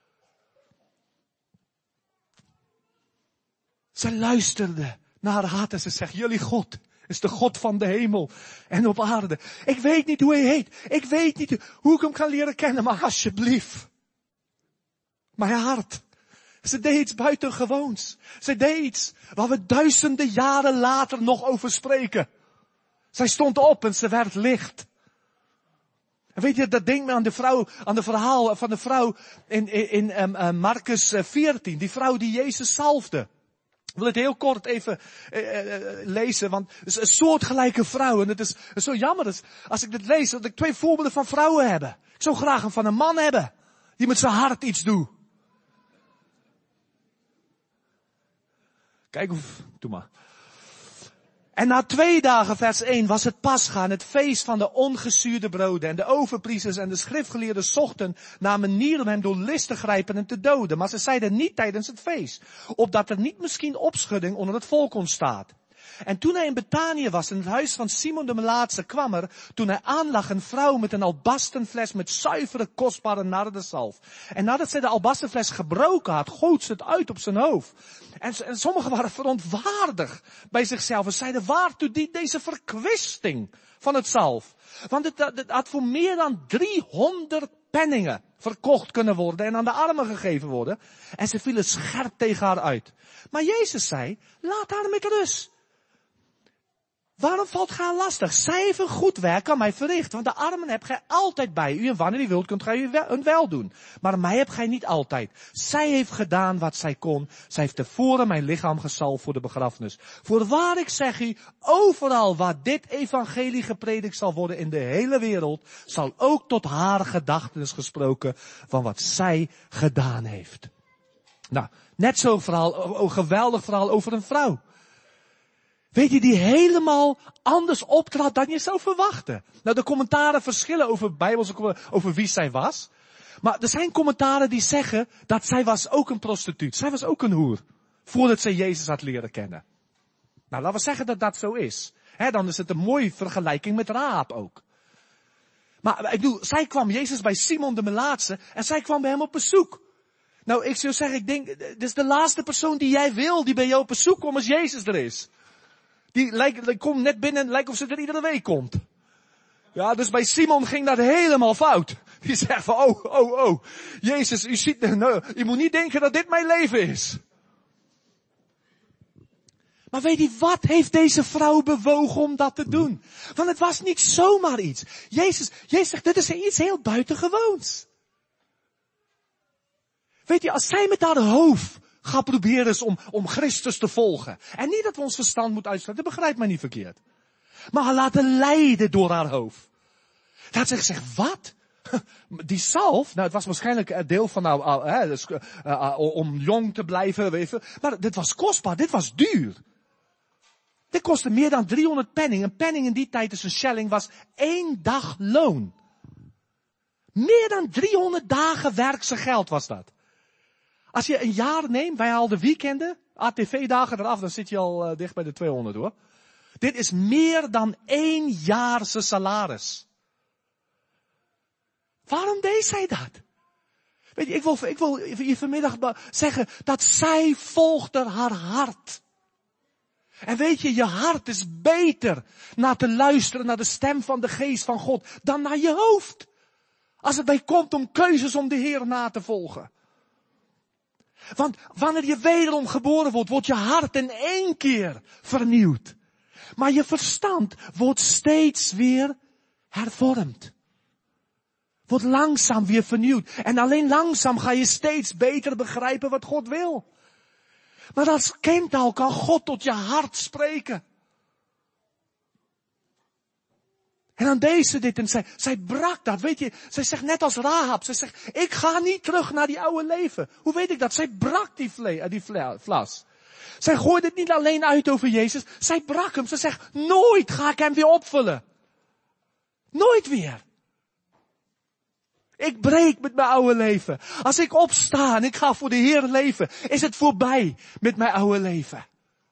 Ze luisterde naar haar hart en ze zegt, jullie God is de God van de hemel en op aarde. Ik weet niet hoe hij heet. Ik weet niet hoe ik hem kan leren kennen, maar alsjeblieft. Mijn hart. Ze deed iets buitengewoons. Ze deed iets waar we duizenden jaren later nog over spreken. Zij stond op en ze werd licht. En weet je, dat denkt me aan de vrouw, aan de verhaal van de vrouw in, in, in um, uh, Marcus veertien. Die vrouw die Jezus zalfde. Ik wil het heel kort even uh, uh, lezen, want het is een soortgelijke vrouw. En het is, het is zo jammer dat als ik dit lees, dat ik twee voorbeelden van vrouwen heb. Ik zou graag een van een man hebben, die met zijn hart iets doet. Kijk of, doe maar. En na twee dagen, vers één, was het Pascha, het feest van de ongezuurde broden. En de overpriesters en de schriftgeleerden zochten naar een manier om hem door list te grijpen en te doden. Maar ze zeiden niet tijdens het feest, opdat er niet misschien opschudding onder het volk ontstaat. En toen hij in Betanië was, in het huis van Simon de Melaatse, kwam er, toen hij aanlag, een vrouw met een albastenfles met zuivere, kostbare nardenzalf. En nadat zij de albastenfles gebroken had, goot ze het uit op zijn hoofd. En, en sommigen waren verontwaardigd bij zichzelf en zeiden, waartoe dient deze verkwisting van het zalf? Want het, het had voor meer dan driehonderd penningen verkocht kunnen worden en aan de armen gegeven worden. En ze vielen scherp tegen haar uit. Maar Jezus zei, laat haar met rust. Waarom valt gij haar lastig? Zij heeft een goed werk aan mij verricht. Want de armen hebt gij altijd bij u. En wanneer u wilt, kunt gij u een wel doen. Maar mij hebt gij niet altijd. Zij heeft gedaan wat zij kon. Zij heeft tevoren mijn lichaam gezalfd voor de begrafenis. Voorwaar ik zeg u, overal waar dit evangelie gepredikt zal worden in de hele wereld, zal ook tot haar gedachtenis gesproken van wat zij gedaan heeft. Nou, net zo'n verhaal, een geweldig verhaal over een vrouw. Weet je, die helemaal anders optrad dan je zou verwachten. Nou, de commentaren verschillen over Bijbelse, over wie zij was. Maar er zijn commentaren die zeggen dat zij was ook een prostituut. Zij was ook een hoer. Voordat zij Jezus had leren kennen. Nou, laten we zeggen dat dat zo is. He, dan is het een mooie vergelijking met Rahab ook. Maar ik bedoel, zij kwam Jezus bij Simon de Melaatse en zij kwam bij hem op bezoek. Nou, ik zou zeggen, ik denk, dit is de laatste persoon die jij wil, die bij jou op bezoek komt als Jezus er is. Die lijkt, die komt net binnen en lijkt of ze er iedere week komt. Ja, dus bij Simon ging dat helemaal fout. Die zegt van, oh, oh, oh, Jezus, u ziet, nou, u moet niet denken dat dit mijn leven is. Maar weet je, wat heeft deze vrouw bewogen om dat te doen? Want het was niet zomaar iets. Jezus, Jezus zegt, dit is iets heel buitengewoons. Weet je, als zij met haar hoofd gaat proberen is om, om Christus te volgen. En niet dat we ons verstand moeten uitsluiten, dat begrijpt mij niet verkeerd. Maar haar laten leiden door haar hoofd. Dat ze zegt, wat? Die zalf, nou het was waarschijnlijk een deel van nou, uh, uh, dus, uh, uh, om jong te blijven, weet je, maar dit was kostbaar, dit was duur. Dit kostte meer dan driehonderd penning. Een penning in die tijd, dus een schelling, was één dag loon. Meer dan driehonderd dagen werkse geld was dat. Als je een jaar neemt, wij haalden weekenden, A T V-dagen eraf, dan zit je al uh, dicht bij de tweehonderd hoor. Dit is meer dan één jaarse salaris. Waarom deed zij dat? Weet je, ik wil, ik wil je vanmiddag zeggen dat zij volgde haar hart. En weet je, je hart is beter naar te luisteren naar de stem van de geest van God dan naar je hoofd. Als het bij komt om keuzes om de Heer na te volgen. Want wanneer je wederom geboren wordt, wordt je hart in één keer vernieuwd. Maar je verstand wordt steeds weer hervormd. Wordt langzaam weer vernieuwd. En alleen langzaam ga je steeds beter begrijpen wat God wil. Maar als kind al kan God tot je hart spreken. En dan deed ze dit en zij, zij brak dat. Weet je, zij zegt net als Rahab. Zij zegt, ik ga niet terug naar die oude leven. Hoe weet ik dat? Zij brak die, vle, die vle, vlas. Zij gooide het niet alleen uit over Jezus. Zij brak hem. Ze zegt, nooit ga ik hem weer opvullen. Nooit weer. Ik breek met mijn oude leven. Als ik opsta en ik ga voor de Heer leven, is het voorbij met mijn oude leven.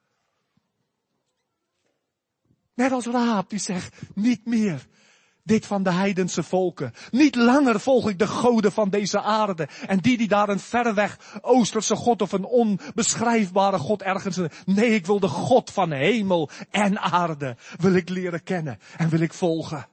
Net als Rahab die zegt, niet meer dit van de heidense volken. Niet langer volg ik de goden van deze aarde. En die die daar een verreweg Oosterse God of een onbeschrijfbare God ergens. Nee, ik wil de God van hemel en aarde. Wil ik leren kennen en wil ik volgen.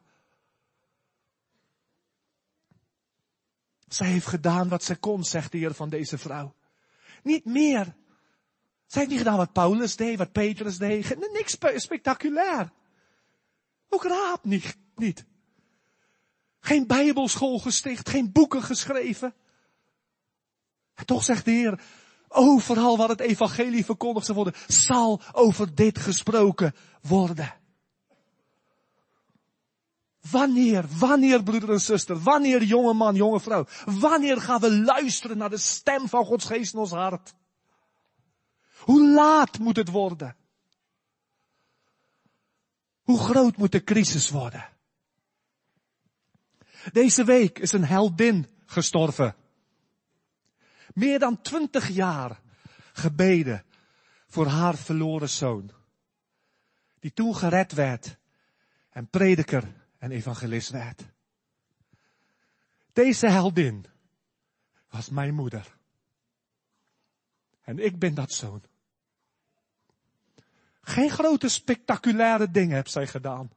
Zij heeft gedaan wat ze kon, zegt de Heer van deze vrouw. Niet meer. Zij heeft niet gedaan wat Paulus deed, wat Petrus deed. Niks spe- spectaculair. Ook Rahab niet, niet. Geen bijbelschool gesticht, geen boeken geschreven. En toch zegt de Heer, overal waar het evangelie verkondigd zal worden, zal over dit gesproken worden. Wanneer, wanneer broeder en zuster, wanneer jonge man, jonge vrouw, wanneer gaan we luisteren naar de stem van Gods geest in ons hart? Hoe laat moet het worden? Hoe groot moet de crisis worden? Deze week is een heldin gestorven. Meer dan twintig jaar gebeden voor haar verloren zoon. Die toen gered werd en prediker en evangelist werd. Deze heldin was mijn moeder. En ik ben dat zoon. Geen grote spectaculaire dingen heeft zij gedaan.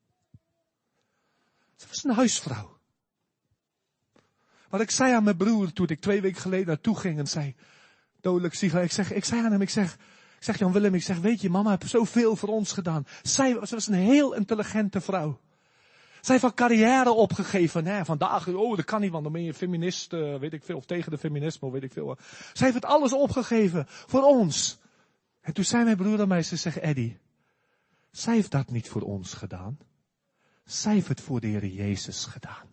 Ze was een huisvrouw. Wat ik zei aan mijn broer toen ik twee weken geleden naartoe ging en zei, dodelijk zielig, ik zeg, ik zei aan hem, ik zeg, ik zeg Jan Willem, ik zeg, weet je, mama heeft zoveel voor ons gedaan. Zij ze was een heel intelligente vrouw. Zij heeft haar carrière opgegeven. Hè, vandaag, oh, dat kan niet, want dan ben je feminist, uh, weet ik veel, of tegen de feminisme, weet ik veel. Zij heeft het alles opgegeven voor ons. En toen zei mijn broer aan mij, ze zegt, Eddie, zij heeft dat niet voor ons gedaan. Zij heeft het voor de Heer Jezus gedaan.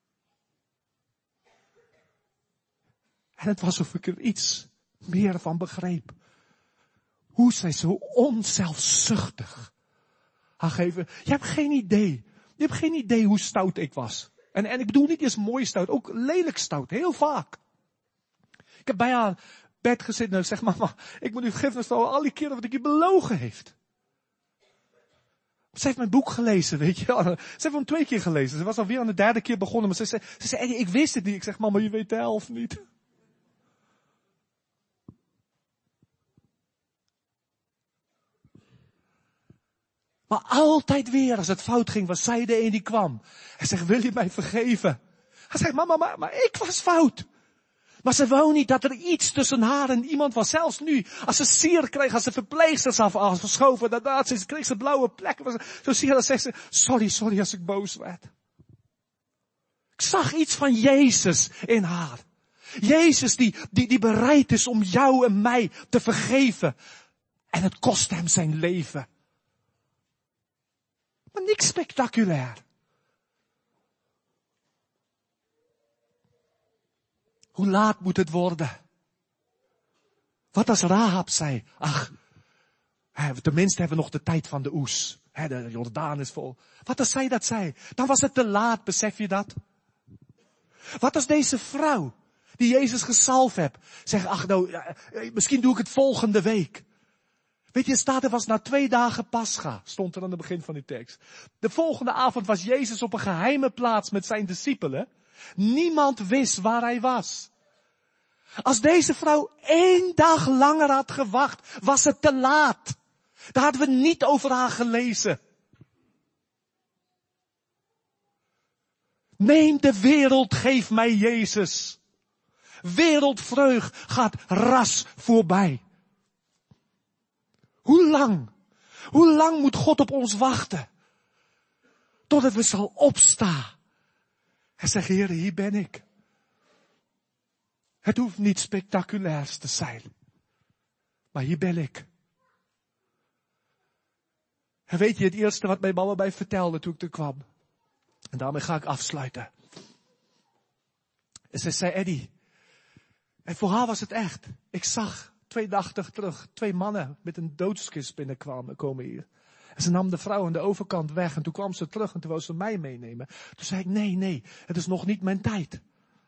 En het was alsof ik er iets meer van begreep. Hoe zij zo onzelfzuchtig haar geven. Je hebt geen idee. Je hebt geen idee hoe stout ik was. En, en ik bedoel niet eens mooi stout, ook lelijk stout, heel vaak. Ik heb bij haar bed gezeten en ik zeg, mama, ik moet u vergiffenis voor al die keren wat ik je belogen heeft. Ze heeft mijn boek gelezen, weet je. Ze heeft hem twee keer gelezen. Ze was alweer aan de derde keer begonnen, maar ze zei, ze zei, ik wist het niet. Ik zeg, mama, je weet de helft niet. Maar altijd weer, als het fout ging, was zij de een die kwam. Hij zegt, wil je mij vergeven? Hij zegt, mama, maar, maar ik was fout. Maar ze wou niet dat er iets tussen haar en iemand was. Zelfs nu, als ze sier kreeg, als ze verpleegsters af had verschoven, dan, dan ze kreeg ze blauwe plekken. Zo sier, dan zegt ze, sorry, sorry als ik boos werd. Ik zag iets van Jezus in haar. Jezus die, die, die bereid is om jou en mij te vergeven. En het kost hem zijn leven. Maar niks spectaculair. Hoe laat moet het worden? Wat als Rahab zei, ach, tenminste hebben we nog de tijd van de oes. De Jordaan is vol. Wat als zij dat zei? Dan was het te laat, besef je dat? Wat als deze vrouw, die Jezus gezalfd hebt, zegt, ach nou, misschien doe ik het volgende week. Weet je, staat er was na twee dagen Pascha, stond er aan het begin van die tekst. De volgende avond was Jezus op een geheime plaats met zijn discipelen. Niemand wist waar hij was. Als deze vrouw één dag langer had gewacht, was het te laat. Daar hadden we niet over haar gelezen. Neem de wereld, geef mij Jezus. Wereldvreugd gaat ras voorbij. Hoe lang? Hoe lang moet God op ons wachten? Totdat we zal opstaan. En zeggen, Heer, hier ben ik. Het hoeft niet spectaculairs te zijn. Maar hier ben ik. En weet je, het eerste wat mijn mama mij vertelde toen ik er kwam. En daarmee ga ik afsluiten. En ze zei, Eddie. En voor haar was het echt. Ik zag twee dagen terug twee mannen met een doodskist binnenkwamen komen hier. En ze nam de vrouw aan de overkant weg. En toen kwam ze terug en toen wou ze mij meenemen. Toen zei ik, nee, nee, het is nog niet mijn tijd.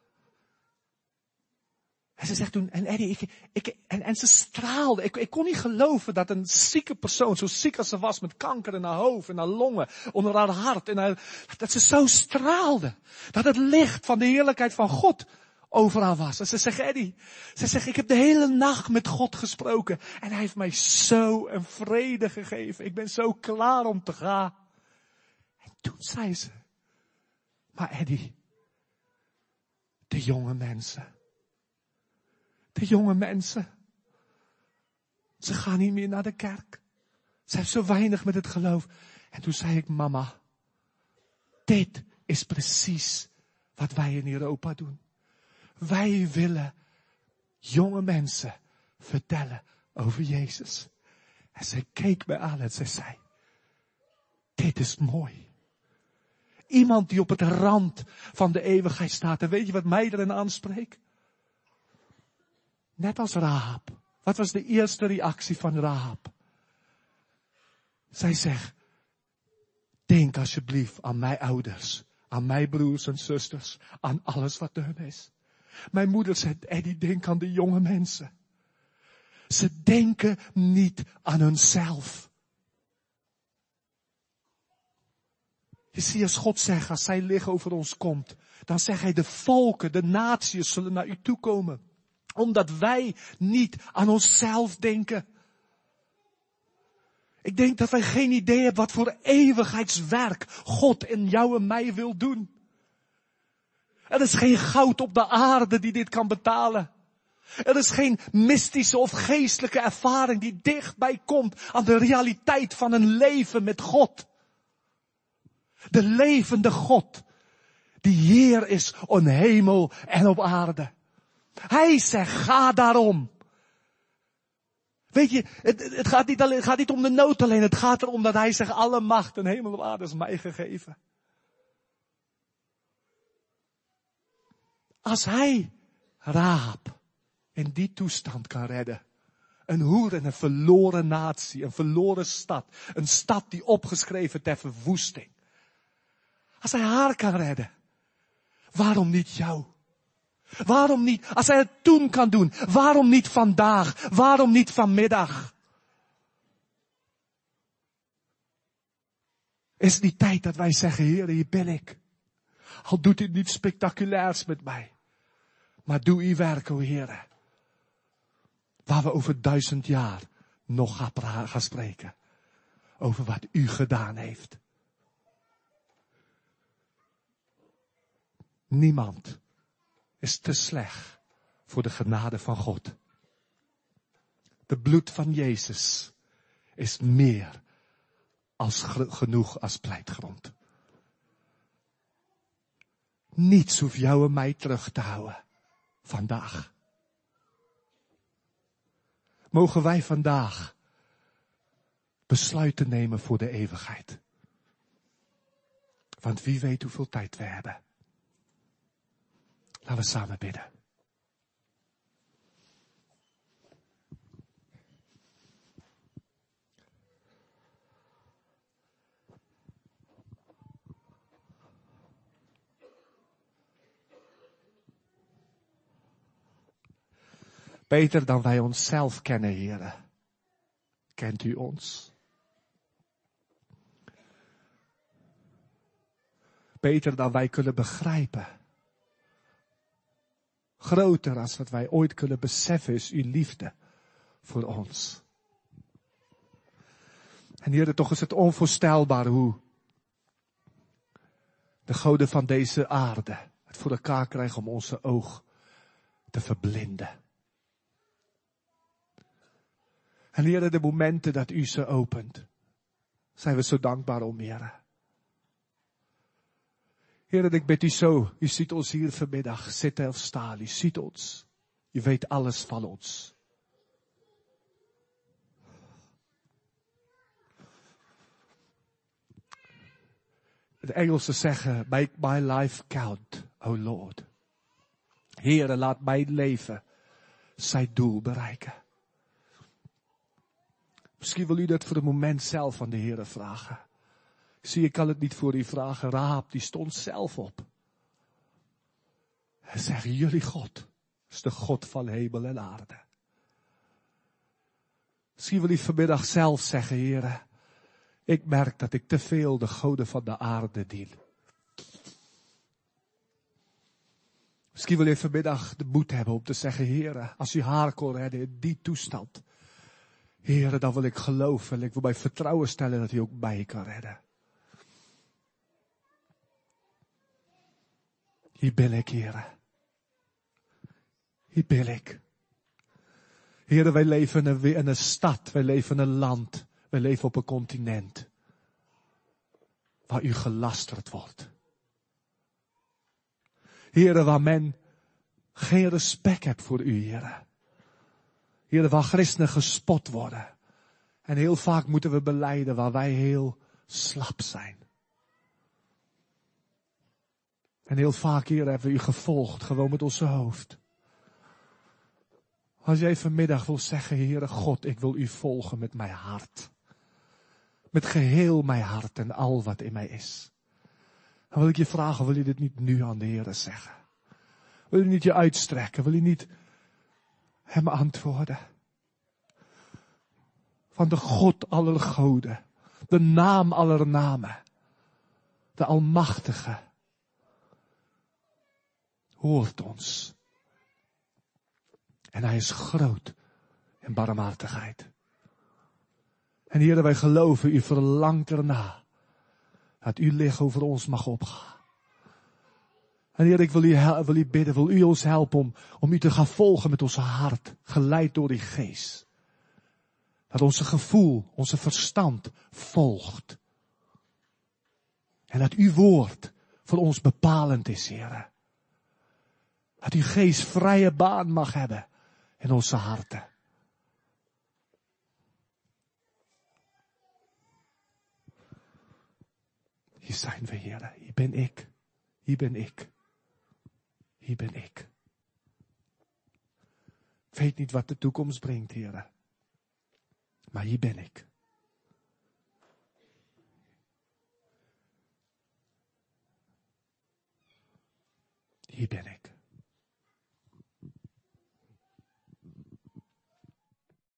En ze zegt toen, en Eddie, ik, ik, en, en ze straalde. Ik, ik kon niet geloven dat een zieke persoon, zo ziek als ze was, met kanker in haar hoofd, in haar longen, onder haar hart, in haar, dat ze zo straalde. Dat het licht van de heerlijkheid van God over haar was. En ze zegt, Eddie, ze zegt, ik heb de hele nacht met God gesproken. En hij heeft mij zo een vrede gegeven. Ik ben zo klaar om te gaan. En toen zei ze, maar Eddie, de jonge mensen. De jonge mensen. Ze gaan niet meer naar de kerk. Ze heeft zo weinig met het geloof. En toen zei ik, mama, dit is precies wat wij in Europa doen. Wij willen jonge mensen vertellen over Jezus. En zij keek me aan en zij zei, dit is mooi. Iemand die op het rand van de eeuwigheid staat. En weet je wat mij erin aanspreekt? Net als Rahab. Wat was de eerste reactie van Rahab? Zij zegt, denk alsjeblieft aan mijn ouders, aan mijn broers en zusters, aan alles wat er is. Mijn moeder zegt, Eddie, denk aan de jonge mensen. Ze denken niet aan hunzelf. Je ziet als God zegt, als zijn licht over ons komt, dan zegt hij, de volken, de naties zullen naar u toe komen. Omdat wij niet aan onszelf denken. Ik denk dat wij geen idee hebben wat voor eeuwigheidswerk God in jou en mij wil doen. Er is geen goud op de aarde die dit kan betalen. Er is geen mystische of geestelijke ervaring die dichtbij komt aan de realiteit van een leven met God. De levende God, die Heer is op hemel en op aarde. Hij zegt, ga daarom. Weet je, het, het, gaat niet alleen, het gaat niet om de nood alleen. Het gaat erom dat hij zegt, alle macht en hemel en aarde is mij gegeven. Als hij Rahab in die toestand kan redden. Een hoer en een verloren natie, een verloren stad. Een stad die opgeschreven ter verwoesting. Als hij haar kan redden. Waarom niet jou? Waarom niet? Als hij het toen kan doen. Waarom niet vandaag? Waarom niet vanmiddag? Is het niet tijd dat wij zeggen, Heer, hier ben ik. Al doet u niet spectaculairs met mij. Maar doe uw werk, o Heer. Waar we over duizend jaar nog gaan, gaan spreken. Over wat u gedaan heeft. Niemand is te slecht voor de genade van God. De bloed van Jezus is meer als genoeg als pleitgrond. Niets hoeft jou en mij terug te houden vandaag. Mogen wij vandaag besluiten nemen voor de eeuwigheid. Want wie weet hoeveel tijd we hebben. Laten we samen bidden. Beter dan wij onszelf kennen, Heere, kent u ons. Beter dan wij kunnen begrijpen. Groter als wat wij ooit kunnen beseffen is uw liefde voor ons. En Heere, toch is het onvoorstelbaar hoe de goden van deze aarde het voor elkaar krijgen om onze oog te verblinden. En Heere, de momenten dat u ze opent, zijn we zo dankbaar om, Heere. Heere, ik bid u zo, u ziet ons hier vanmiddag zitten of staan, u ziet ons. U weet alles van ons. De Engelsen zeggen, make my life count, O Lord. Heere, laat mijn leven zijn doel bereiken. Misschien wil u dat voor het moment zelf aan de Heere vragen. Zie, ik kan het niet voor u vragen. Raab, die stond zelf op. En zeggen, jullie God is de God van hemel en aarde. Misschien wil u vanmiddag zelf zeggen, Heere, ik merk dat ik te veel de goden van de aarde dien. Misschien wil u vanmiddag de moed hebben om te zeggen, Heere, als u haar kon redden in die toestand. Heere, dan wil ik geloven en ik wil mij vertrouwen stellen dat u ook mij kan redden. Hier ben ik, Heere. Hier ben ik. Heere, wij leven in een, in een stad, wij leven in een land, wij leven op een continent. Waar u gelasterd wordt. Heere, waar men geen respect heeft voor u, Heere. Heere, waar christenen gespot worden. En heel vaak moeten we belijden waar wij heel slap zijn. En heel vaak, Heere, hebben we u gevolgd, gewoon met onze hoofd. Als jij vanmiddag wil zeggen, Heere God, ik wil u volgen met mijn hart. Met geheel mijn hart en al wat in mij is. Dan wil ik je vragen, wil je dit niet nu aan de Heere zeggen? Wil je niet je uitstrekken? Wil je niet hem antwoorden? Van de God aller goden. De naam aller namen. De Almachtige. Hoort ons. En hij is groot in barmhartigheid. En Heere, wij geloven, u verlangt erna. Dat uw licht over ons mag opgaan. En Heer, ik wil u, wil u bidden, wil u ons helpen om, om u te gaan volgen met onze hart. Geleid door die geest. Dat onze gevoel, onze verstand volgt. En dat uw woord voor ons bepalend is, Heer. Dat uw geest vrije baan mag hebben in onze harten. Hier zijn we, Heer. Hier ben ik. Hier ben ik. Hier ben ik. Ik weet niet wat de toekomst brengt, Heer. Maar hier ben ik. Hier ben ik.